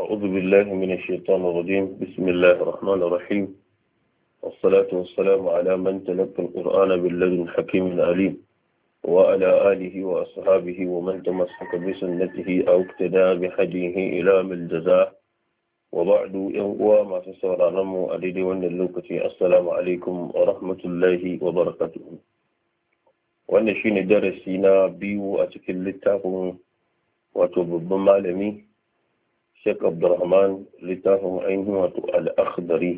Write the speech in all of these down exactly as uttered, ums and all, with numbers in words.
أعوذ بالله من الشيطان الرجيم. بسم الله الرحمن الرحيم، والصلاة والسلام على من تلقى القرآن باللدن حكيم عليم، وعلى آله وأصحابه ومن تمسك بسنته أو اقتدى بهديه إلى من الجزاء. وبعد ينقوى ما تسور نمو أدري وأن اللوكة. السلام عليكم ورحمة الله وبركاته. وأن شين درسينا بيو أتكل للتاكم وتبب مالمي Sheikh Abdurrahman littafin ainihin wato al'akhdari.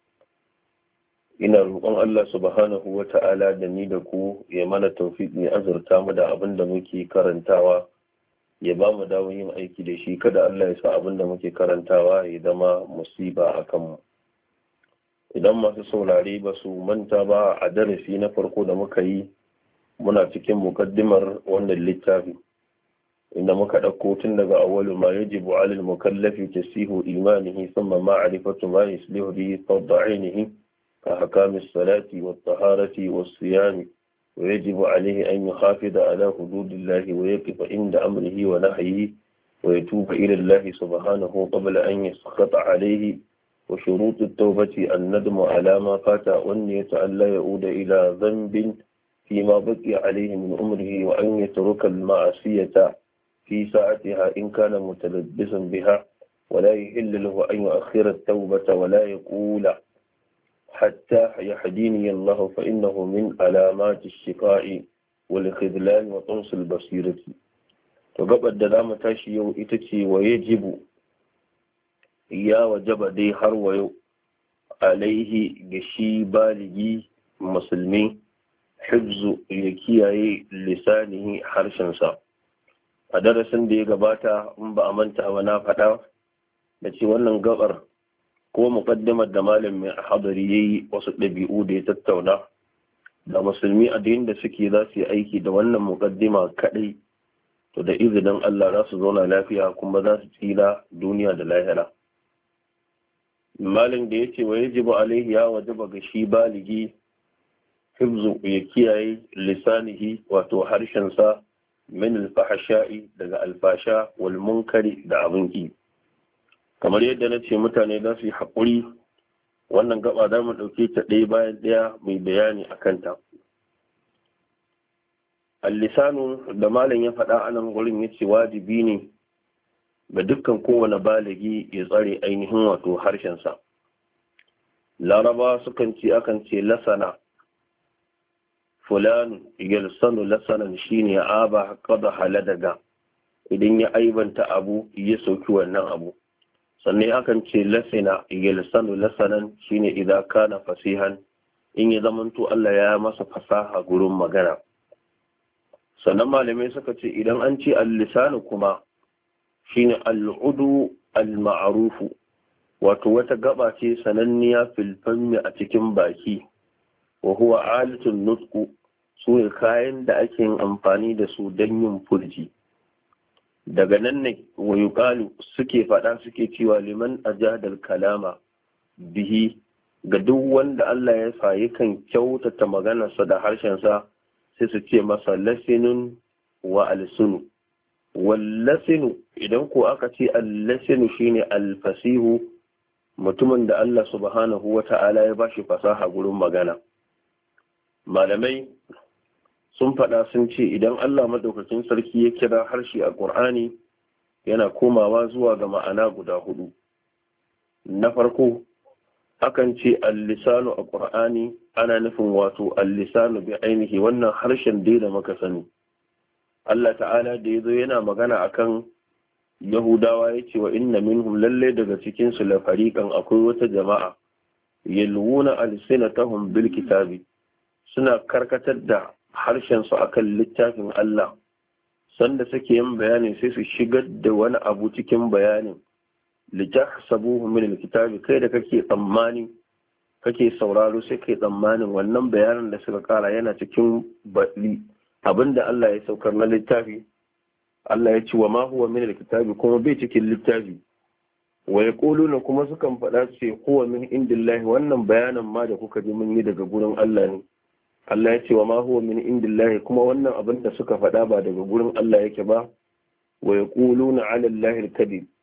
Ina roƙon Allah subhanahu wa ta'ala da ni da ku ya mana tawfiq ya azurta mu da abin da muke karantawa, ya ba mu dawo yin aiki da shi. Kada Allah ya sa abin da muke karantawa ya zama musiba a kanmu. Idan masu saurare ba su manta ba, a darasi na farko da muka yi muna cikin mukaddimar wannan littafi, inda muka ɗauko tun daga awwalu ma yajibu alal mukallafi tasihu imanihi thumma ma'rifatu ma yuslihu bihi fadda ainihi ka ahkamis salati wat taharati was siyam, wa yajibu alayhi an yuhafida ala hududillahi wa yaqifa inda amrihi wa nahyihi wa yatuba ila Allah subhanahu qabla an yaskhata alayhi, wa shurut at-tawbati an-nadmu ala ma fata wa an-niyatu an la ya'uda ila dhanbin fima baqiya alayhi min umrihi, wa an yatruka al-ma'siyata في ساعتها إن كان متلبسا بها، ولا يحل له أن يؤخر التوبة ولا يقول حتى يهديني الله، فإنه من علامات الشقاء والخذلان وطمس البصيرة. وقبل الدلامة تاشي إتتي ويجب يا وجب دي حرو عليه جشي بالغي مسلمي حفظ يكياي لسانه حرشا سا. A darasin da ya gabata in ba a manta ba na faɗa da ce wannan gabar ko muƙaddimar da malam mai hadari ya yi wasu ɗabi'u da ya tattauna da musulmi a da suke za su yi aiki da wannan muƙaddima kaɗai, to da izinin Allah za su zauna lafiya kuma za su tsira duniya da lahira. Malam da ya ce wa yajibu alaihi ya wajaba ga shi baligi hifzu ya kiyaye lisanihi wato harshensa min alfahasha'i daga alfasha wal munkari da abinki. Kamar yadda na ce mutane za su yi haƙuri, wannan gaba za mu ɗauke ta ɗaya bayan ɗaya mai bayani a kanta. Al-lisanu da malam ya faɗa a nan gurin ya ce wajibi ne ga dukkan kowane baligi ya tsare ainihin wato harshensa. Laraba sukan ce akan ce lasana fulani yalsanu lasanan shine aba qada haladaga, idan ya aibanta abu ya sauki wannan abu. Sannan akan ce lasina yalsanu lasanan shine idan kana fasihan, in ya zamanto Allah ya masa fasaha gurin magana. Sannan malamai suka ce idan an ce al-lisanu kuma shine al-udu al-ma'rufu, wato wata gaba ce sananniya fil fammi a cikin baki, wa huwa alatun nutqu, su ne kayan da ake yin amfani da su don yin furji. Daga nan ne wa yuqalu suke faɗa suke cewa liman ajadal kalama bihi, ga duk wanda Allah ya sa yakan kyautata maganarsa da harshensa sai su ce masa lasinun wa alsunu. Wallasinu idan ko aka ce allasinu shine alfasihu, mutumin da Allah subhanahu wa ta'ala ya bashi fasaha gurin magana. Malamai sun faɗa sun ce idan Allah maɗaukakin sarki ya kira harshe a ƙur'ani yana komawa zuwa ga ma'ana guda hudu. Na farko akan ce al-lisanu a ƙur'ani ana nufin wato al-lisanu bi ainihi, wannan harshen dai da muka sani. Allah ta'ala da ya zo yana magana akan Yahudawa ya ce wa inna minhum lalle daga cikinsu la fariqan, akwai wata jama'a yalwuna alsinatahum bil kitabi, suna karkatar da harshensu akan littafin Allah, sanda suke yin bayani sai su shigar da wani abu cikin bayanin litahsabuhu min alkitabi, kai da kake tsammani kake sauraro sai kai tsammanin wannan bayanin da suka kara yana cikin baɗi abinda Allah ya saukar na littafi. Allah ya ce wa ma huwa min alkitabi, kuma bai cikin littafi. Wa yaquluna, kuma sukan faɗa ce huwa min indillahi, wannan bayanin ma da kuka ji mun yi daga gurin Allah ne. Allah ya ce wa ma huwa min indillahi, kuma wannan abin da suka faɗa ba daga gurin Allah yake ba. Wa yaquluna ala Allahi al-kadhib,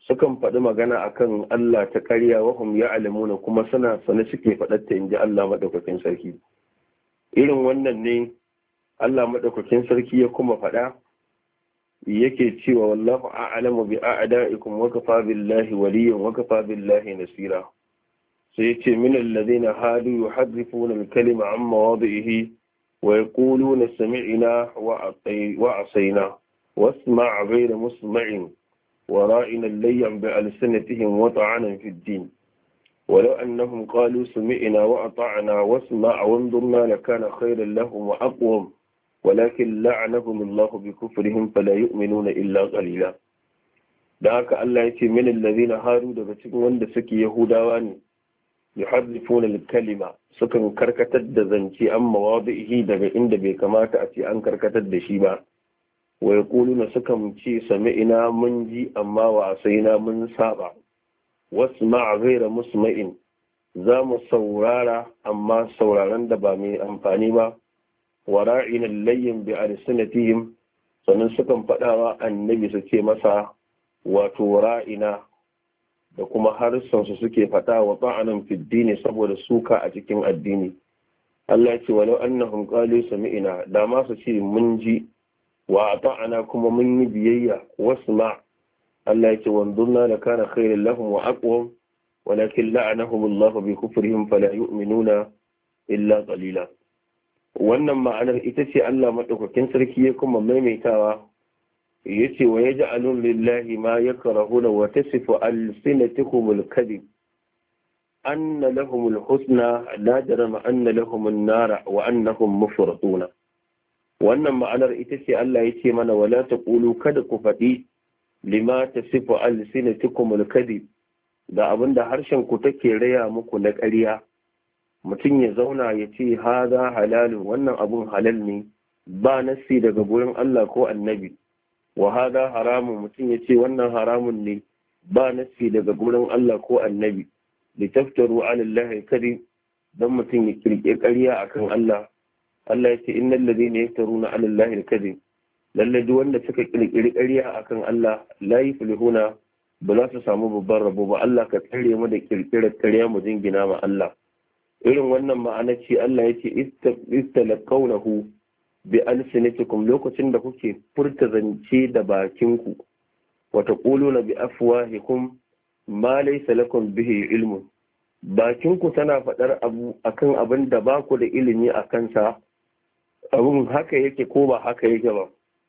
sukan faɗi magana akan Allah ta ƙarya wa hum ya'lamuna kuma suna sane suke faɗatta inji Allah madaukakin sarki. Irin wannan ne Allah madaukakin sarki ya kuma faɗa yake cewa wallahu a'lamu bi a'da'ikum wa kafa billahi waliyyan wa kafa billahi nasira. sai yace min alladhina hadu yuharrifuna al-kalima an mawadihi wa yaquluna sami'na wa asayna wasma' ghayra musma'in wa ra'ina layyan bi alsinatihim wa ta'ana fi ad-din ولو أنهم قالوا سمعنا وأطعنا واسمع وانظرنا لكان خيرا لهم وأقوم ولكن لعنهم الله بكفرهم فلا يؤمنون إلا قليلا. دعك الله يتي من الذين هاروا دفتك وند سكي يهوداواني يحرفون الكلمة سكن كركتد ذنشي أم مواضعه دغ إند بكمات أتي أن كركتد شيبا ويقولون سكن شي سمعنا منجي أما وعصينا من سابع واسمع غير مسمع زام سورارا أما سورارا دبامي أنفاني با ورائنا اللين بألسنتهم sannan sukan faɗawa annabi su ce masa wato ra'ina da kuma harsansu suke faɗa wa ta'anan fiddini saboda suka a cikin addini. Allah ce walau annahum qalu sami'na da ma su ce mun ji wa ta'ana kuma mun yi biyayya wasma Allah ce wanzurna la kana khairan lahum wa aqwam walakin la'anahum Allah bi kufrihim fala yu'minuna illa qalila. Wannan ma'anar ita ce Allah madaukakin sarki ya kuma maimaitawa yace wa yaj'alun lillahi ma yakrahuna wa tasifu alsinatuhum alkadhib anna lahum alhusna la jarama anna lahum an-nar wa annahum mufratuna. Wannan ma'anar ita ce Allah yace mana wala taqulu kada ku faɗi lima tasifu alsinatukum alkadhib da abinda harshen ku take raya muku na ƙarya. Mutum ya zauna ya ce haza halalun wannan abun halal ne ba nassi daga gurin Allah ko annabi wa haza haramun mutum ya ce wannan haramun ne ba nassi daga gurin Allah ko annabi li taftaru ala Allah kadi dan mutum ya kirkire ƙarya akan Allah. Allah ya ce innal ladina yaftaruna ala Allah kadi lalle duk wanda suka kirkire ƙarya akan Allah la yuflihuna ba za su samu babban rabo ba. Allah ka tsare mu da kirkirar ƙarya mu jingina ma Allah. Irin wannan ma'ana ce Allah ya ce istalaqawnahu bi alsinatikum lokacin da kuke furta zance da bakinku wa taquluna bi afwahikum ma laysa lakum bihi ilmun bakinku tana faɗar abu akan abin da ba ku da ilimi a kansa abun haka yake ko ba haka yake ba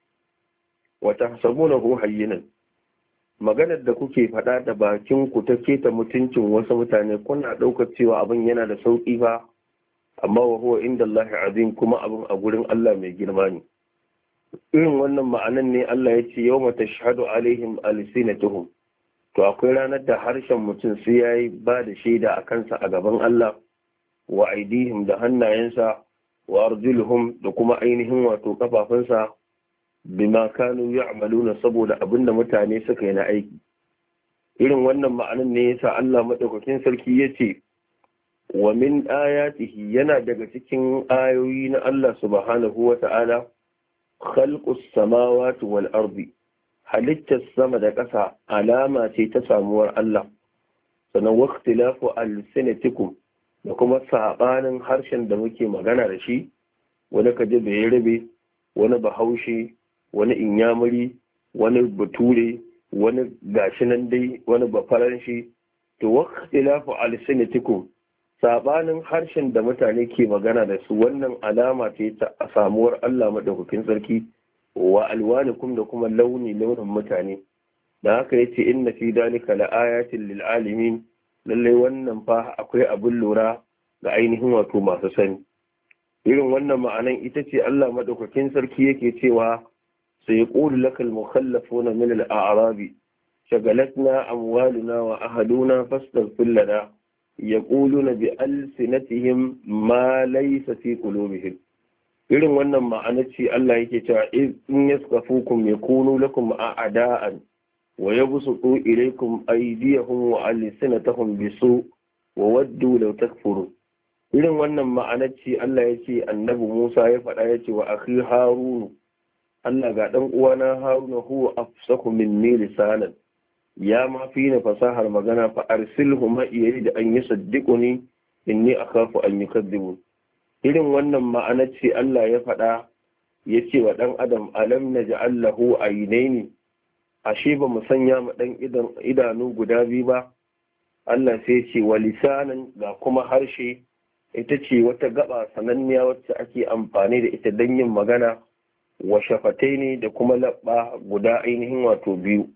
wa tahsabunahu hayyinan maganar da kuke faɗa da bakin ku ta keta mutuncin wasu mutane kuna ɗaukar cewa abin yana da sauƙi ba amma wa huwa inda Allah azim kuma abin a gurin Allah mai girma ne. Irin wannan ma'anan ne Allah ya ce yawma tashhadu alaihim alsinatuhum to akwai ranar da harshen mutum sai yayi ba da shaida a kansa a gaban Allah wa aidihim da hannayensa wa arjuluhum da kuma ainihin wato kafafunsa bima kanu ya'maluna saboda abinda mutane suka yi na aiki. Irin wannan ma'anan ne yasa Allah madaukakin sarki yace wa min ayatihi yana daga cikin ayoyi na Allah subhanahu wata'ala khalqus samawati wal ardi halittar sama da ƙasa alama ce ta samuwar Allah. Sannan waqtilafu alsinatikum da kuma sabanin harshen da muke magana da shi wani kaje bai rabe wani bahaushe wani inyamuri wani bature wani gashi nan dai wani bafaranshi to waqtilafu alsinatikum sabanin harshen da mutane ke magana da su wannan alama ce ta samuwar Allah madaukakin sarki wa alwanikum da kuma launi launin mutane da haka yace inna fi dalika laayatin lil alimin lalle wannan fa akwai abin lura ga ainihin wato masu sani. Irin wannan ma'anan ita ce Allah madaukakin sarki yake cewa سيقول لك المخلفون من الأعراب شغلتنا أموالنا وأهلنا فاستغفر لنا يقولون بألسنتهم ما ليس في قلوبهم. irin wannan ma'anar ce Allah yake cewa in yaskafukum yakunu lakum a'da'an wa yabsutu ilaykum aydiyahum wa alsinatahum bisu wa waddu law takfuru. Irin wannan ma'anar ce Allah yake annabi Musa ya faɗa yace wa akhi Harun Allah ga ɗan uwana Haruna huwa afsahu minni lisanan ya ma fi ni fasahar magana fa arsilhu ma iya da an yi saddiquni inni akhafu an yukadzibun. Irin wannan ma'anar ce Allah ya faɗa ya ce wa ɗan adam alam naj'al lahu aynaini, ashe ba mu sanya ma ɗan idanu guda biyu ba. Allah sai ce wa lisanan, ga kuma harshe, ita ce wata gaba sananniya wacce ake amfani da ita don yin magana, wa shafataini da kuma labba guda ainihin wato biyu.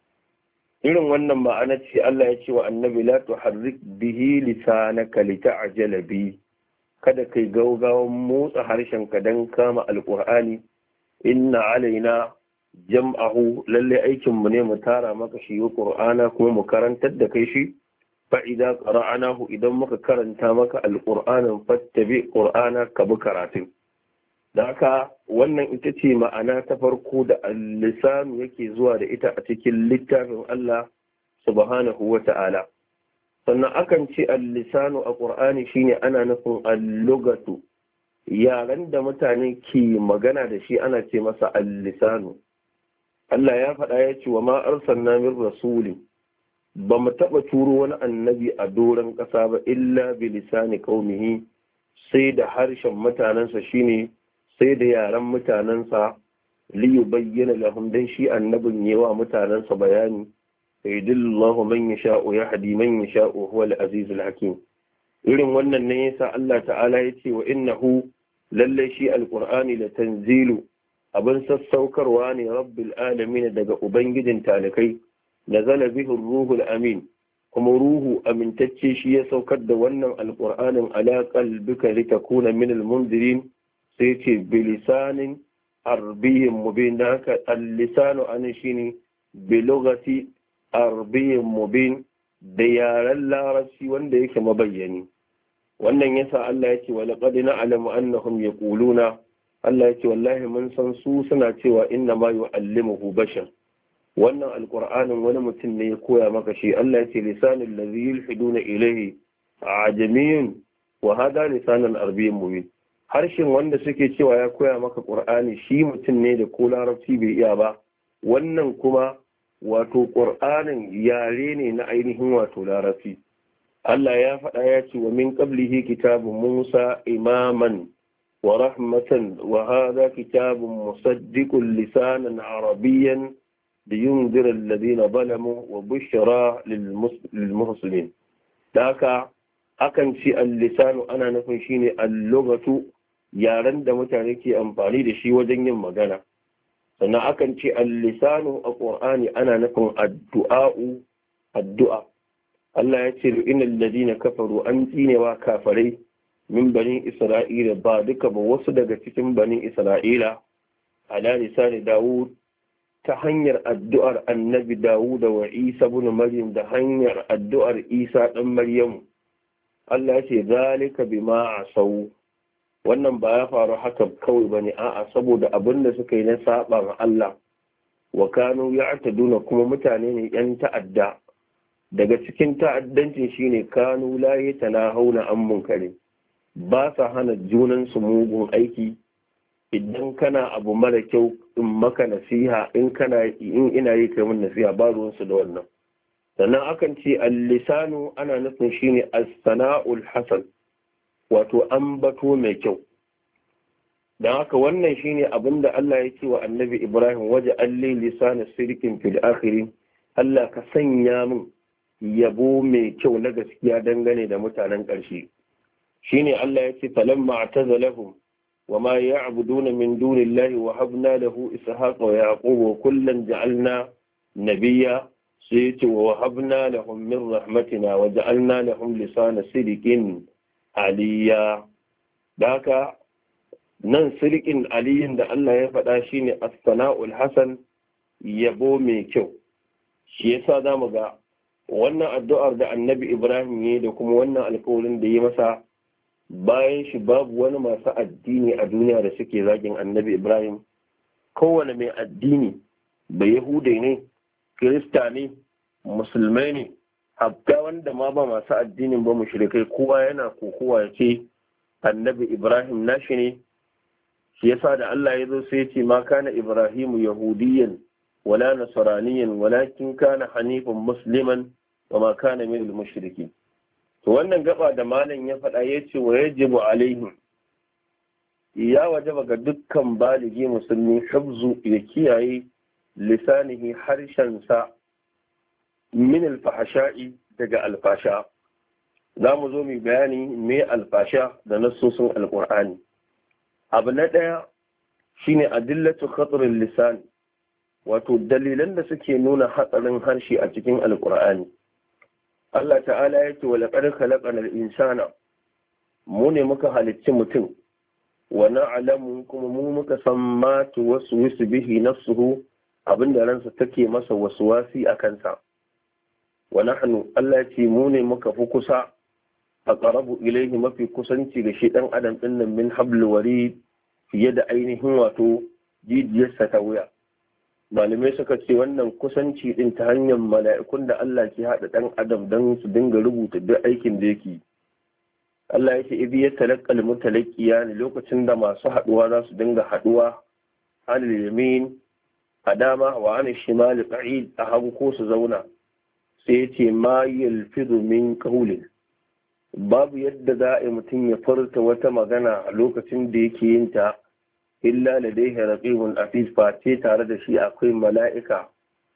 Irin wannan ma'anar ce Allah ya ce wa annabi la tuharrik bihi lisanaka lita'jala bi, kada kai gaugawan motsa harshen ka dan kama alqur'ani. Inna alaina jam'ahu, lalle aikin mu ne mu tara maka shi qur'ana kuma mu karantar da kai shi. fa idza qara'nahu, idan muka karanta maka alqur'anin fattabi qur'ana ka bi karatun. da haka wannan ita ce ma'ana ta farko da al-lisanu yake zuwa da ita a cikin littafin Allah subhanahu wa ta'ala. sannan akan ce al-lisanu a ƙur'ani shine ana nufin al-lugatu, yaren da mutane ke magana da shi ana ce masa al-lisanu. Allah ya faɗa ya ce wa ma arsalna min rasuli, ba mu taɓa turo wani annabi a doron ƙasa ba illa bi lisani qaumihi, sai da harshen mutanensa, shine sai da yaren mutanensa, li yubayyana lahum, dan shi annabin yawa mutanensa bayani. sayyidullahu man yasha'u yahdi man yasha'u huwa al-aziz al-hakim. irin wannan ne yasa Allah ta'ala ya ce wa innahu, lalle shi alqur'ani la tanzilu, abin sassaukarwa ne rabbil alamin, daga ubangijin talikai. nazala bihi ruhul amin, kuma ruhu amintacce shi ya saukar da wannan alqur'anin ala qalbika litakuna min al-munzirin, sai ce bilisanin arabiyyin mubin. da haka al-lisanu an shine bilugati arabiyyin mubin, da yaren larabci wanda yake mabayyani. wannan yasa Allah ya ce wa laqad na'lamu annahum yaquluna, Allah ya ce wallahi mun san su suna cewa inna ma yu'allimuhu bashar, wannan alqur'anin wani mutum ne ya koya maka shi. Allah ya ce lisanul ladhi yulhiduna ilayhi ajamiyyun wa hada lisanul arabiyyin mubin. harshen wanda suke cewa ya koya maka qur'ani shi mutum ne da ko larabci bai iya ba, wannan kuma wato qur'anin yare ne na ainihin wato larabci. Allah ya faɗa ya ce wa min qablihi kitabu Musa imaman wa rahmatan wa hadha kitabun musaddiqun lisanan arabiyyan liyunzira alladhina zalamu wa bushra lil muhsinin. daka akan ci al-lisanu ana nufin shine al-lughatu, yaren da mutane ke amfani da shi wajen yin magana. sannan akan ce al-lisanu a qur'ani ana nufin addu'a'u, addu'a. Allah ya ce innal ladina kafaru, an tsinewa kafarai, min bani isra'ila, ba duka ba wasu daga cikin bani isra'ila, ala lisani Dawud, ta hanyar addu'ar annabi Dawud wa Isa ibn Maryam, da hanyar addu'ar Isa dan Maryam. Allah ya ce zalika bima asau, wannan ba ya faru haka kawai bane, a'a saboda abin da suka yi na saba ma Allah. wa kanu ya'taduna, kuma mutane ne yan ta'adda. daga cikin ta'addancin shine kanu la yatanahawna an munkari, ba sa hana junan su mugun aiki. idan kana abu mara kyau in maka nasiha, in kana in ina yi kai mun nasiha, ba ruwan su da wannan. sannan akan ce al-lisanu ana nufin shine as-sana'ul hasan, wato ambato mai kyau. don haka wannan shine abinda Allah ya ce wa annabi Ibrahim, waje alli lisana sirkin fil akhirin, Allah ka sanya min yabo mai kyau na gaskiya dangane da mutanen ƙarshe. shine Allah ya ce falamma atazalahum wama ya'buduna min dunillahi wa habna lahu ishaqa wa yaquba wa kullan ja'alna nabiyya, sai ya ce wa habna lahum min rahmatina wa ja'alna lahum lisana sidqin aliyya. da haka nan sirikin aliyin da Allah ya faɗa shine as-sana'ul hasan, yabo mai kyau. shi yasa zamu ga wannan addu'ar da annabi Ibrahim ya da kuma wannan alƙawarin da ya masa, bayan shi babu wani masu addini a duniya da suke zagin annabi Ibrahim. kowane mai addini, ba Yahude ne, Kirista ne, musulmai ne, hatta wanda ma ba masu addinin ba mushrikai, kowa yana kokowa ya ce annabi Ibrahim nashi ne. shi yasa da Allah ya zo sai ya ce ma kana Ibrahimu yahudiyan ولا نصرانيا ولكن كان حنيفا مسلما وما كان من المشركين. wannan gaba da malam ya faɗa ya ce wa yajibu alaihim, ya wajaba ga dukkan baligi musulmi hifzu ya kiyaye lisanihi harshensa min alfahasha'i daga alfasha. za mu zo mu bayani me alfasha da nassosin alqur'ani. abu na ɗaya shine adillatu khatrul lisan, wato dalilan da suke nuna hatsarin harshe a cikin alqur'ani. Allah ta'ala ya ce wa laqad khalaqnal insana, mu ne muka halicci mutum, wa na'lamu kuma mu muka san ma tuwaswisu bihi nafsuhu, abinda ransa take masa waswasi a kansa. wa nahnu, Allah ya ce mu ne muka fi kusa, aqrabu ilayhi, mafi kusanci da shi dan adam din nan min hablul warid, fiye da ainihin wato jijiyarsa ta wuya. malamai suka ce wannan kusanci din ta hanyar mala'ikun da Allah ke haɗa ɗan adam don su dinga rubuta duk aikin da yake. Allah ya ce ibi ya talaqqal mutalaqqiya ne, lokacin da masu haɗuwa za su dinga haɗuwa anil yamin a dama wa anil shimali qa'id a hagu ko su zauna. sai ya ce ma yalfidu min qawlin, babu yadda za a yi mutum ya furta wata magana a lokacin da yake yin ta illa ladaihi raqibun atid, face tare da shi akwai mala'ika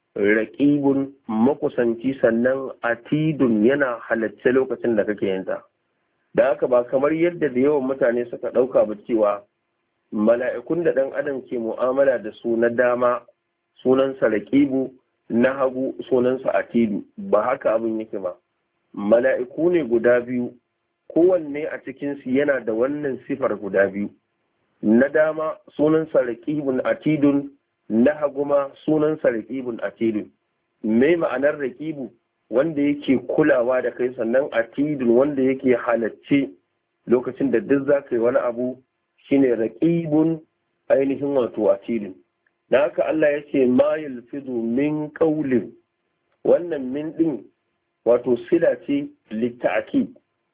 raqibun makusanci, sannan atidun yana halacce lokacin da kake yin ta. da haka ba kamar yadda da yawan mutane suka dauka ba cewa mala'ikun da dan adam ke mu'amala da su na dama sunansa raqibu, na hagu sunansa atidu. ba haka abin yake ba. mala'iku ne guda biyu, kowanne a cikinsu yana da wannan sifar guda biyu. na dama sunansa raqibun atidun, na hagu ma sunansa raqibun atidun. me ma'anar raqibu? wanda yake kulawa da kai, sannan atidun wanda yake halacce lokacin da duk za ka yi wani abu, shine raqibun ainihin wato atidun. da haka Allah ya ce ma yalfidu min qawlin, wannan min din wato sila ce litta'kid,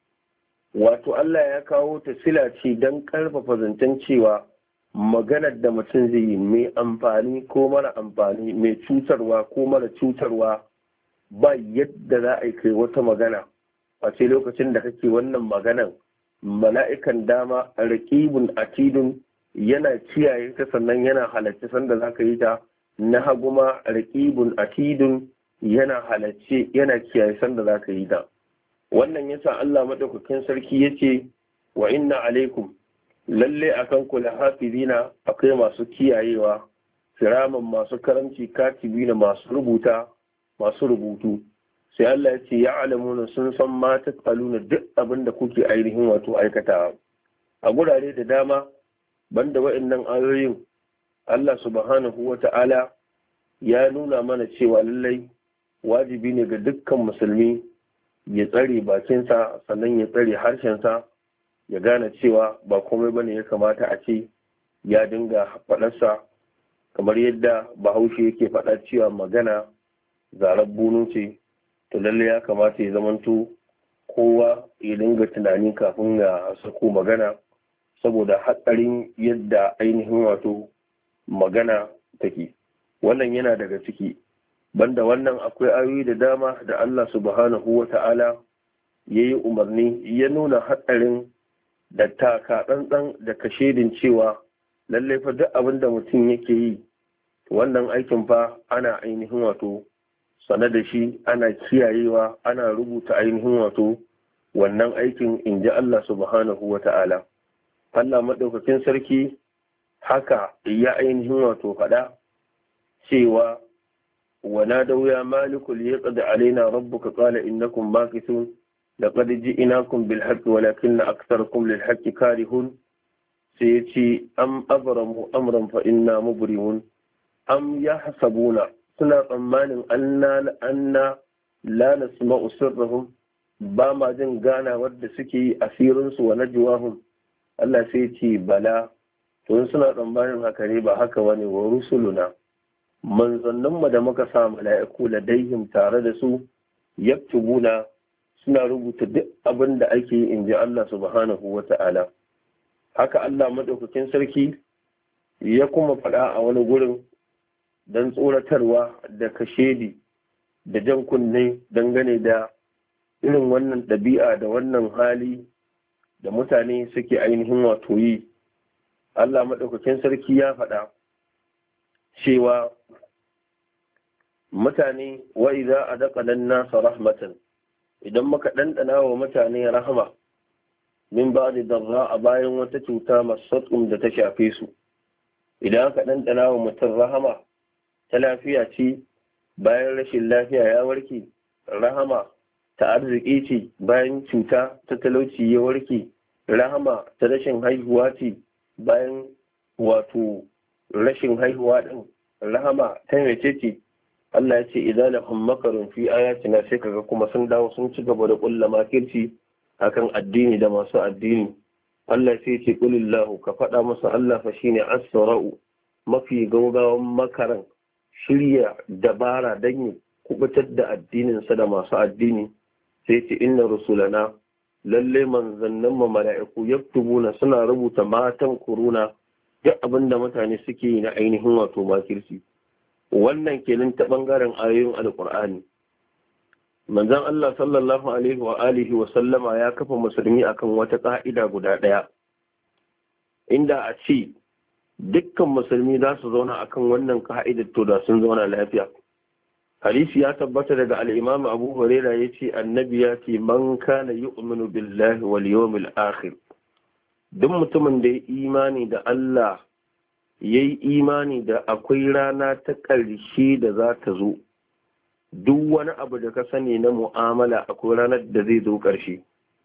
wato Allah ya kawo ta sila ce don karfafa zancen cewa maganar da mutum zai yi mai amfani ko mara amfani, mai cutarwa ko mara cutarwa, ba yadda za a yi kai wata magana a ce lokacin da kake wannan maganan mala'ikan dama raqibun atidun yana kiyaye ta, sannan yana halarci sanda za ka yi ta. na hagu ma raqibun atidun yana halarci yana kiyaye sanda za ka yi ta. wannan yasa Allah madaukakin sarki yace wa inna alaikum, lalle akan ku lahafizina, akwai masu kiyayewa, kiraman masu karamci, katibina masu rubuta masu rubutu. sai Allah ya ce ya'lamuna, sun san ma tafaluna, duk abin da kuke ainihin wato aikatawa. a gurare da dama banda wa'annan ayoyin Allah subhanahu wata'ala ya nuna mana cewa lallai wajibi ne ga dukkan musulmi ya tsare bakinsa, sannan ya tsare harshensa, ya gane cewa ba komai bane ya kamata a ce ya dinga faɗarsa, kamar yadda bahaushe yake faɗa cewa magana zarar bunu ce. to lalle ya kamata ya zamanto kowa ya dinga tunani kafin ya sako magana, saboda hatsarin yadda ainihin wato magana take. wannan yana daga ciki. banda wannan akwai ayoyi da dama da Allah subhanahu wa ta'ala ya yi umarni, ya nuna hatsarin da taka tsantsan da kashedin cewa lallai fa duk abin da mutum yake yi, wannan aikin fa ana ainihin wato sane da shi, ana kiyayewa, ana rubuta ainihin wato wannan aikin, in ji Allah subhanahu wa ta'ala. Allah maɗaukakin sarki haka ya ainihin wato faɗa cewa ونادوا يا مالك ليقضي علينا ربك قال إنكم ماكثون لقد جئناكم بالحق ولكن أكثركم للحق كارهون. سيتي أم أبرموا أمرا فإنا مبرمون أم يحسبون سنا tsammanin أننا أننا لا نسمع سرهم ba ma jin gana wadda suke yi asirinsu wa najwahum. Allah sai ce bala, to suna tsammanin haka ne, ba haka wani wa rusuluna, manzanninmu da muka sa mala'iku ladaihim tare da su, yaktubuna suna rubuta duk abin da ake yi, in ji Allah subhanahu wa ta'ala. haka Allah madaukakin sarki ya kuma faɗa a wani gurin don tsoratarwa da kashedi da jan kunne dangane da irin wannan ɗabi'a da wannan hali da mutane suke ainihin wato yi. Allah maɗaukakin sarki ya faɗa cewa mutane wa idza adaqana an-nasa rahmatan, idan muka ɗanɗana wa mutane rahama min ba'di darra, a bayan wata cuta masatum da ta shafe su. Idan aka ɗanɗana wa mutum rahama ta lafiya ce bayan rashin lafiya ya warke, rahama ta arziki ce bayan cuta ta talauci ya warke, rahama ta rashin haihuwa ce bayan wato rashin haihuwa ɗin, rahama ta mace ce. Allah ya ce idan lahum makarun fi ayatina, sai kaga kuma sun dawo sun ci gaba da kulla makirci akan addini da masu addini. Allah sai ce qulillahu, ka faɗa masa Allah fa shine asra'u, mafi gaugawan makaran shirya dabara dan ya kubutar da addinin sa da masu addini. Sai ce inna rusulana, lalle manzannin mu mala'iku yaktubuna, suna rubuta matan kuruna duk abinda mutane suke yi na ainihin wato makirci. Wannan kenan ta bangaren ayoyin alkur'ani. Manzon Allah sallallahu alaihi wa alihi wa sallama ya kafa musulmi akan wata ka'ida guda ɗaya, inda a ce dukkan musulmi za su zauna akan wannan ka'idar to da sun zauna lafiya. Hadisi ya tabbata daga al-Imam Abu Hurairah yace annabi ya ce man kana yu'minu billahi wal yawmil akhir, duk mutumin da ya imani da Allah, ya yi imani da akwai rana ta ƙarshe da za ta zo, duk wani abu da ka sani na mu'amala akwai ranar da zai zo ƙarshe.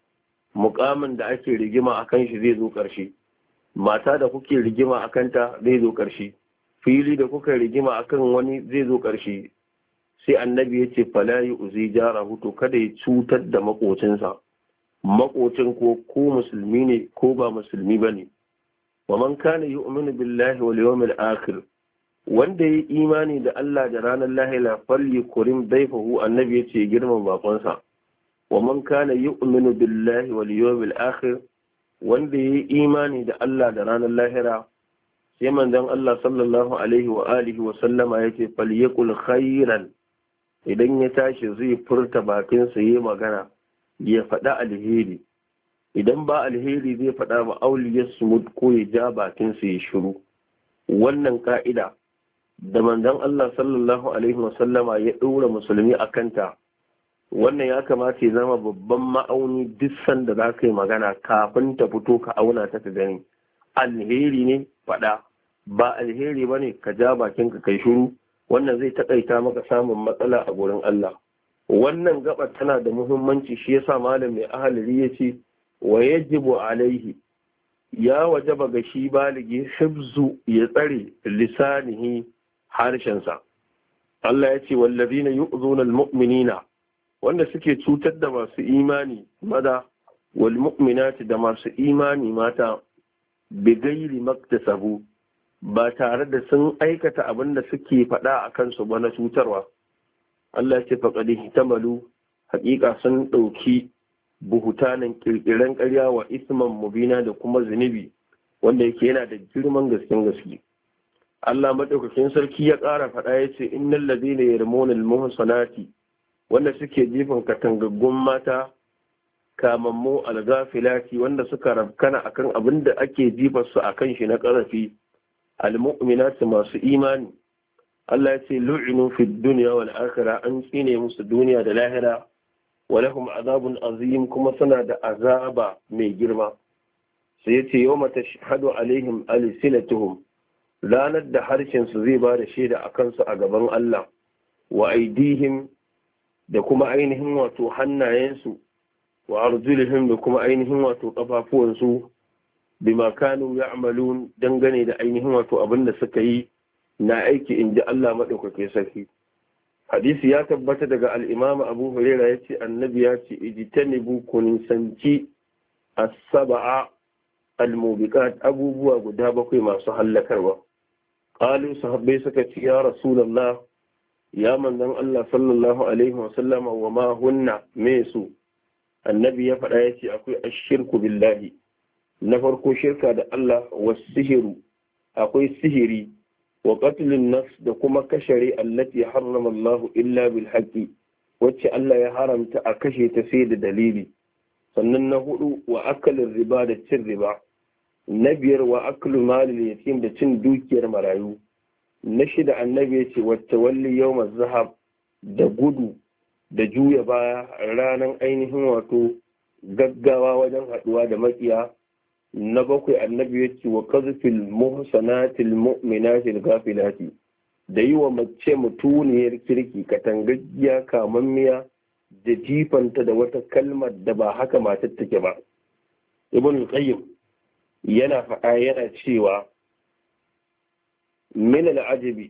Muƙamin da ake rigima a kan shi zai zo ƙarshe, mata da kuke rigima a kanta zai zo ƙarshe, fili da kuka rigima a kan wani zai zo ƙarshe. Sai annabi ya ce falayi uzi jara hutu, kada ya cutar da maƙocinsa, maƙocin ko ko musulmi ne ko ba musulmi ba ne. wa man kana yu'minu billahi wal yawmil akhir, wanda yayi imani da Allah da ranar lahira falyukrim dayfahu, annabi yace girman bakonsa. wa man kana yu'minu billahi wal yawmil akhir, wanda yayi imani da Allah da ranar lahira, sai manzon Allah sallallahu alaihi wa alihi wa sallama yace falyakul khairan, idan ya tashi zai furta bakin sa yayi magana ya faɗa alheri, idan ba alheri zai faɗa ba auliyar sumud ko ya ja bakinsa ya shiru. Wannan ka'ida da manzon Allah sallallahu alaihi wasallama ya ɗora musulmi a kanta, wannan ya kamata ya zama babban ma'auni duk sanda za ka yi magana kafin ta fito ka auna ta ka gani alheri ne faɗa, ba alheri ba ne ka ja bakinka kai shiru. Wannan zai taƙaita maka samun matsala a gurin Allah. Wannan gaɓar tana da muhimmanci, shi yasa malam mai ahalari ya ce wa yajibu alaihi, ya wajaba ga shi baligi hifzu, ya tsare lisanihi, harshensa. Allah ya ce wallazina yu'zuna almu'minina, wanda suke cutar da masu imani maza, wal mu'minati, da masu imani mata, bi gairi maktasabu, ba tare da sun aikata abin da suke faɗa a kansu ba na cutarwa. Allah ya ce faqad hitamalu, haƙiƙa sun ɗauki buhutanin kirkiran ƙarya wa isman mubina, da kuma zunubi wanda yake yana da girman gasken gaske. Allah madaukakin sarki ya ƙara faɗa ya ce innal ladina yarmuna al-muhsanati, wanda suke jifan katangaggun mata kamammu al-ghafilati, wanda suka rabkana akan abin da ake jifar su akan shi na ƙarafi, al-mu'minati, masu imani. Allah ya ce lu'inu fid dunya wal akhirah, an tsine musu duniya da lahira, walahum azabun azim, kuma suna da azaba mai girma. Sai yace yawma tashhadu alaihim alsinatuhum, ranar da harshen su zai ba da shaida akan su a gaban Allah, wa aidihim, da kuma ainihin wato hannayensu, wa arjulihim, da kuma ainihin wato kafafuwansu, bima kanu ya'malun, dangane da ainihin wato abin da suka yi na aiki, inji Allah madaukake sarki. Hadisi ya tabbata daga al-Imam Abu Hurairah yace annabi ya ce ijtanibu kun sanci as-sab'a al-mubiqat, abubuwa guda bakwai masu hallakarwa. Qalu sahabbai suka ce ya rasulullah, ya manzon Allah sallallahu alaihi wa sallama, wa ma hunna, me su? Annabi ya faɗa yace akwai ashirku billahi, na farko shirka da Allah, was sihiru, akwai sihiri, wa qatlun nafs da kuma kashare allati harrama Allah illa bil haqqi wacce Allah ya haramta a kashe ta sai da dalili. Sannan na hudu wa akalin riba da cin riba. Na biyar wa aklu malil yatim da cin dukiyar marayu. Na shida annabi ya ce wacce walli yawmaz zahab da gudu da juya baya ranar ainihin wato gaggawa wajen haduwa da makiya. Na bakwai annabi ya ce wa qazfil muhsanatil mu'minatil ghafilati da yi wa mace mutuniyar kirki katangaggiya kamammiya da jifanta da wata kalmar da ba haka matar take ba. Ibn al-Qayyim yana faɗa yana cewa min al-ajabi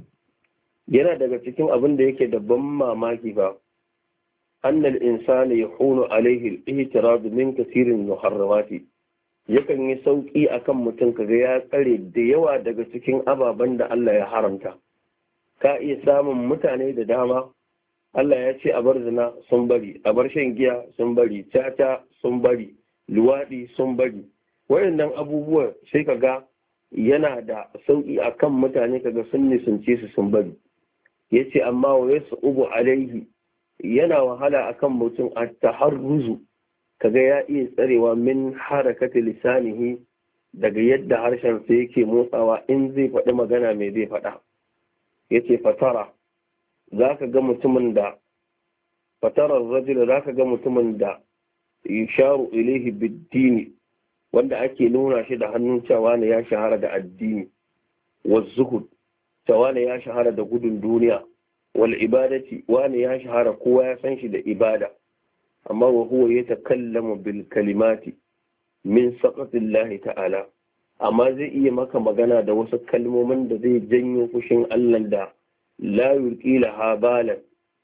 yana daga cikin abin da yake da ban mamaki ba annal insana yahunu alaihi al-ihtirab min kathirin muharramati yakan yi sauki akan mutum kaga ya tsare da yawa daga cikin ababen da Allah ya haramta. Ka iya samun mutane da dama Allah ya ce a bar zina sun bari, a bar shan giya sun bari, caca sun bari, luwaɗi sun bari. Wayannan abubuwa sai kaga yana da sauki akan mutane kaga sun nisance su sun bari. Yace amma wa yasubu alaihi yana wahala akan mutum a taharruzu kaga ya iya tsarewa min harakati lisanihi daga yadda harshen sa yake motsawa in zai faɗi magana mai zai faɗa. Yace fatara zaka ga mutumin da fatarar rajul zaka ga mutumin da yusharu ilaihi biddini wanda ake nuna shi da hannun cewa ne ya shahara da addini wa zuhud cewa ne ya shahara da gudun duniya wal ibadati wani ya shahara kowa ya san shi da ibada amma wa huwa yatakallamu bil kalimati min saqatillahi ta'ala amma zai iya maka magana da wasu kalmomin da zai janyo fushin Allah da la yulqila habalan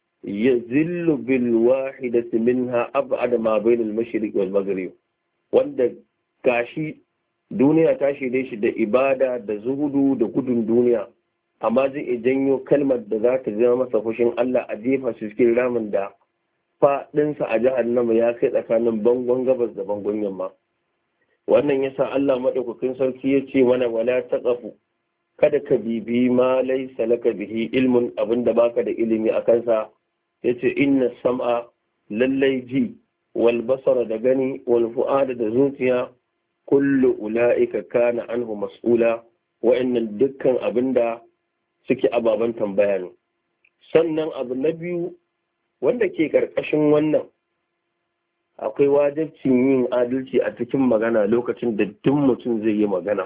yazillu bil wahidati minha ab'ad ma bayna al mashriq wal maghrib wanda gashi duniya ta shirye shi da ibada da zuhudu da gudun duniya amma zai iya janyo kalmar da za ta zama masa fushin Allah a jefa su cikin ramin da faɗinsa a jahannama ya kai tsakanin bangon gabas da bangon yamma. Wannan yasa Allah madaukakin sarki ya ce mana wala taqafu kada ka bibi ma laysa laka bihi ilmun abinda baka da ilimi a kansa yace inna sam'a lallai ji wal basara da gani wal fu'ada da zuciya kullu ula'ika kana anhu mas'ula wa'annan dukkan abinda suke ababen tambaya ne. Sannan abu na biyu wanda ke ƙarƙashin wannan akwai wajibcin yin adalci a cikin magana lokacin da duk mutum zai yi magana.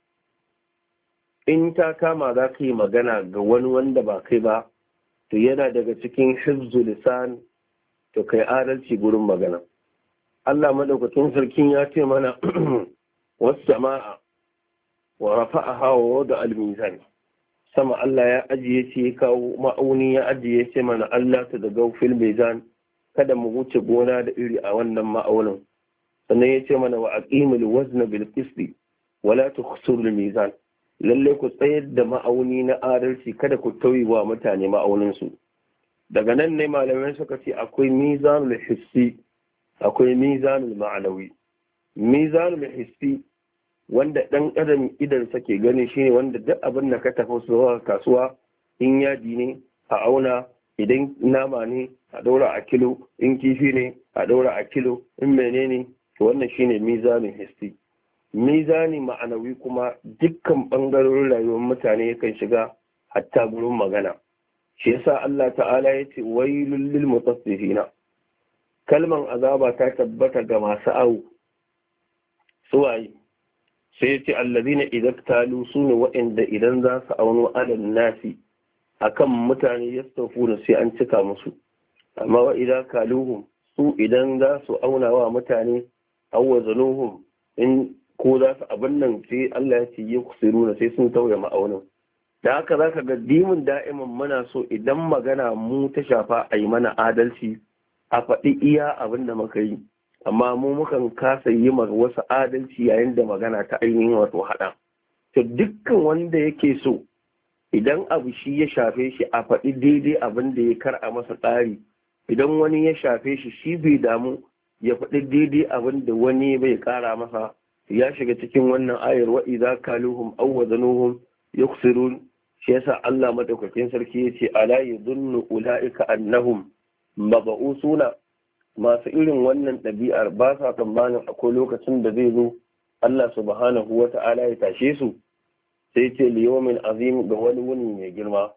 In ta kama za ka yi magana ga wani wanda ba kai ba, to yana daga cikin hifzu lisan to kai adalci gurin magana. Allah madaukakin sarkin ya ce mana wasu jama'a wa rafa'aha wa wada al-mizan. Sama Allah ya ajiye ce kawo ma'auni ya ajiye ce mana Allah ta daga fil mizan kada mu wuce gona da iri a wannan ma'aunin. Sannan ya ce mana wa aqimul wazna bil qisti wa la tukhsirul mizan. Lalle ku tsayar da ma'auni na adalci kada ku tauyi wa mutane ma'aunin su. Daga nan ne malamai suka ce akwai mizanul hissi akwai mizanul ma'anawi. Mizanul hissi wanda ɗan adam idan sake gani shine wanda duk abin da ka tafi zuwa kasuwa in yaji ne a auna, idan nama ne a daura a kilo, in kifi ne a daura a kilo, in menene to wannan shine mizanin hissi. Mizani ma'anawi kuma dukkan bangarorin rayuwar mutane yakan shiga hatta gurin magana. Shi yasa Allah ta'ala ya ce wailul lil mutaffifina. Kalman azaba ta tabbata ga masu awu suwaye sai ce allazina idan talu sune waɗanda idan za su auno alan nasi akan mutane yastafuna sai an cika musu amma wa idan kaluhum su idan za su auna wa mutane awwazanuhum in ko za su abin nan sai Allah ya ce yakusiruna sai sun tauye ma'aunin. Da haka zaka ga dimin da'iman muna so idan magana mu ta shafa a yi mana adalci a faɗi iya abin da muka yi amma mu mukan kasa yi ma wasu adalci yayin da magana ta ainihin wato haɗa. To dukkan wanda yake so idan abu shi ya shafe shi a faɗi daidai abin da ya kar a masa tsari, idan wani ya shafe shi shi bai damu ya faɗi daidai abin da wani bai ƙara masa, ya shiga cikin wannan ayar wa idza kaluhum aw wazanuhum yukhsirun shi yasa Allah madaukakin sarki yace ala yadhunnu ulaika annahum mab'usuna, masu irin wannan ɗabi'ar ba sa tsammanin akwai lokacin da zai zo Allah subhanahu wata'ala ya tashe su, sai ce liyomin azim ga wani wuni mai girma.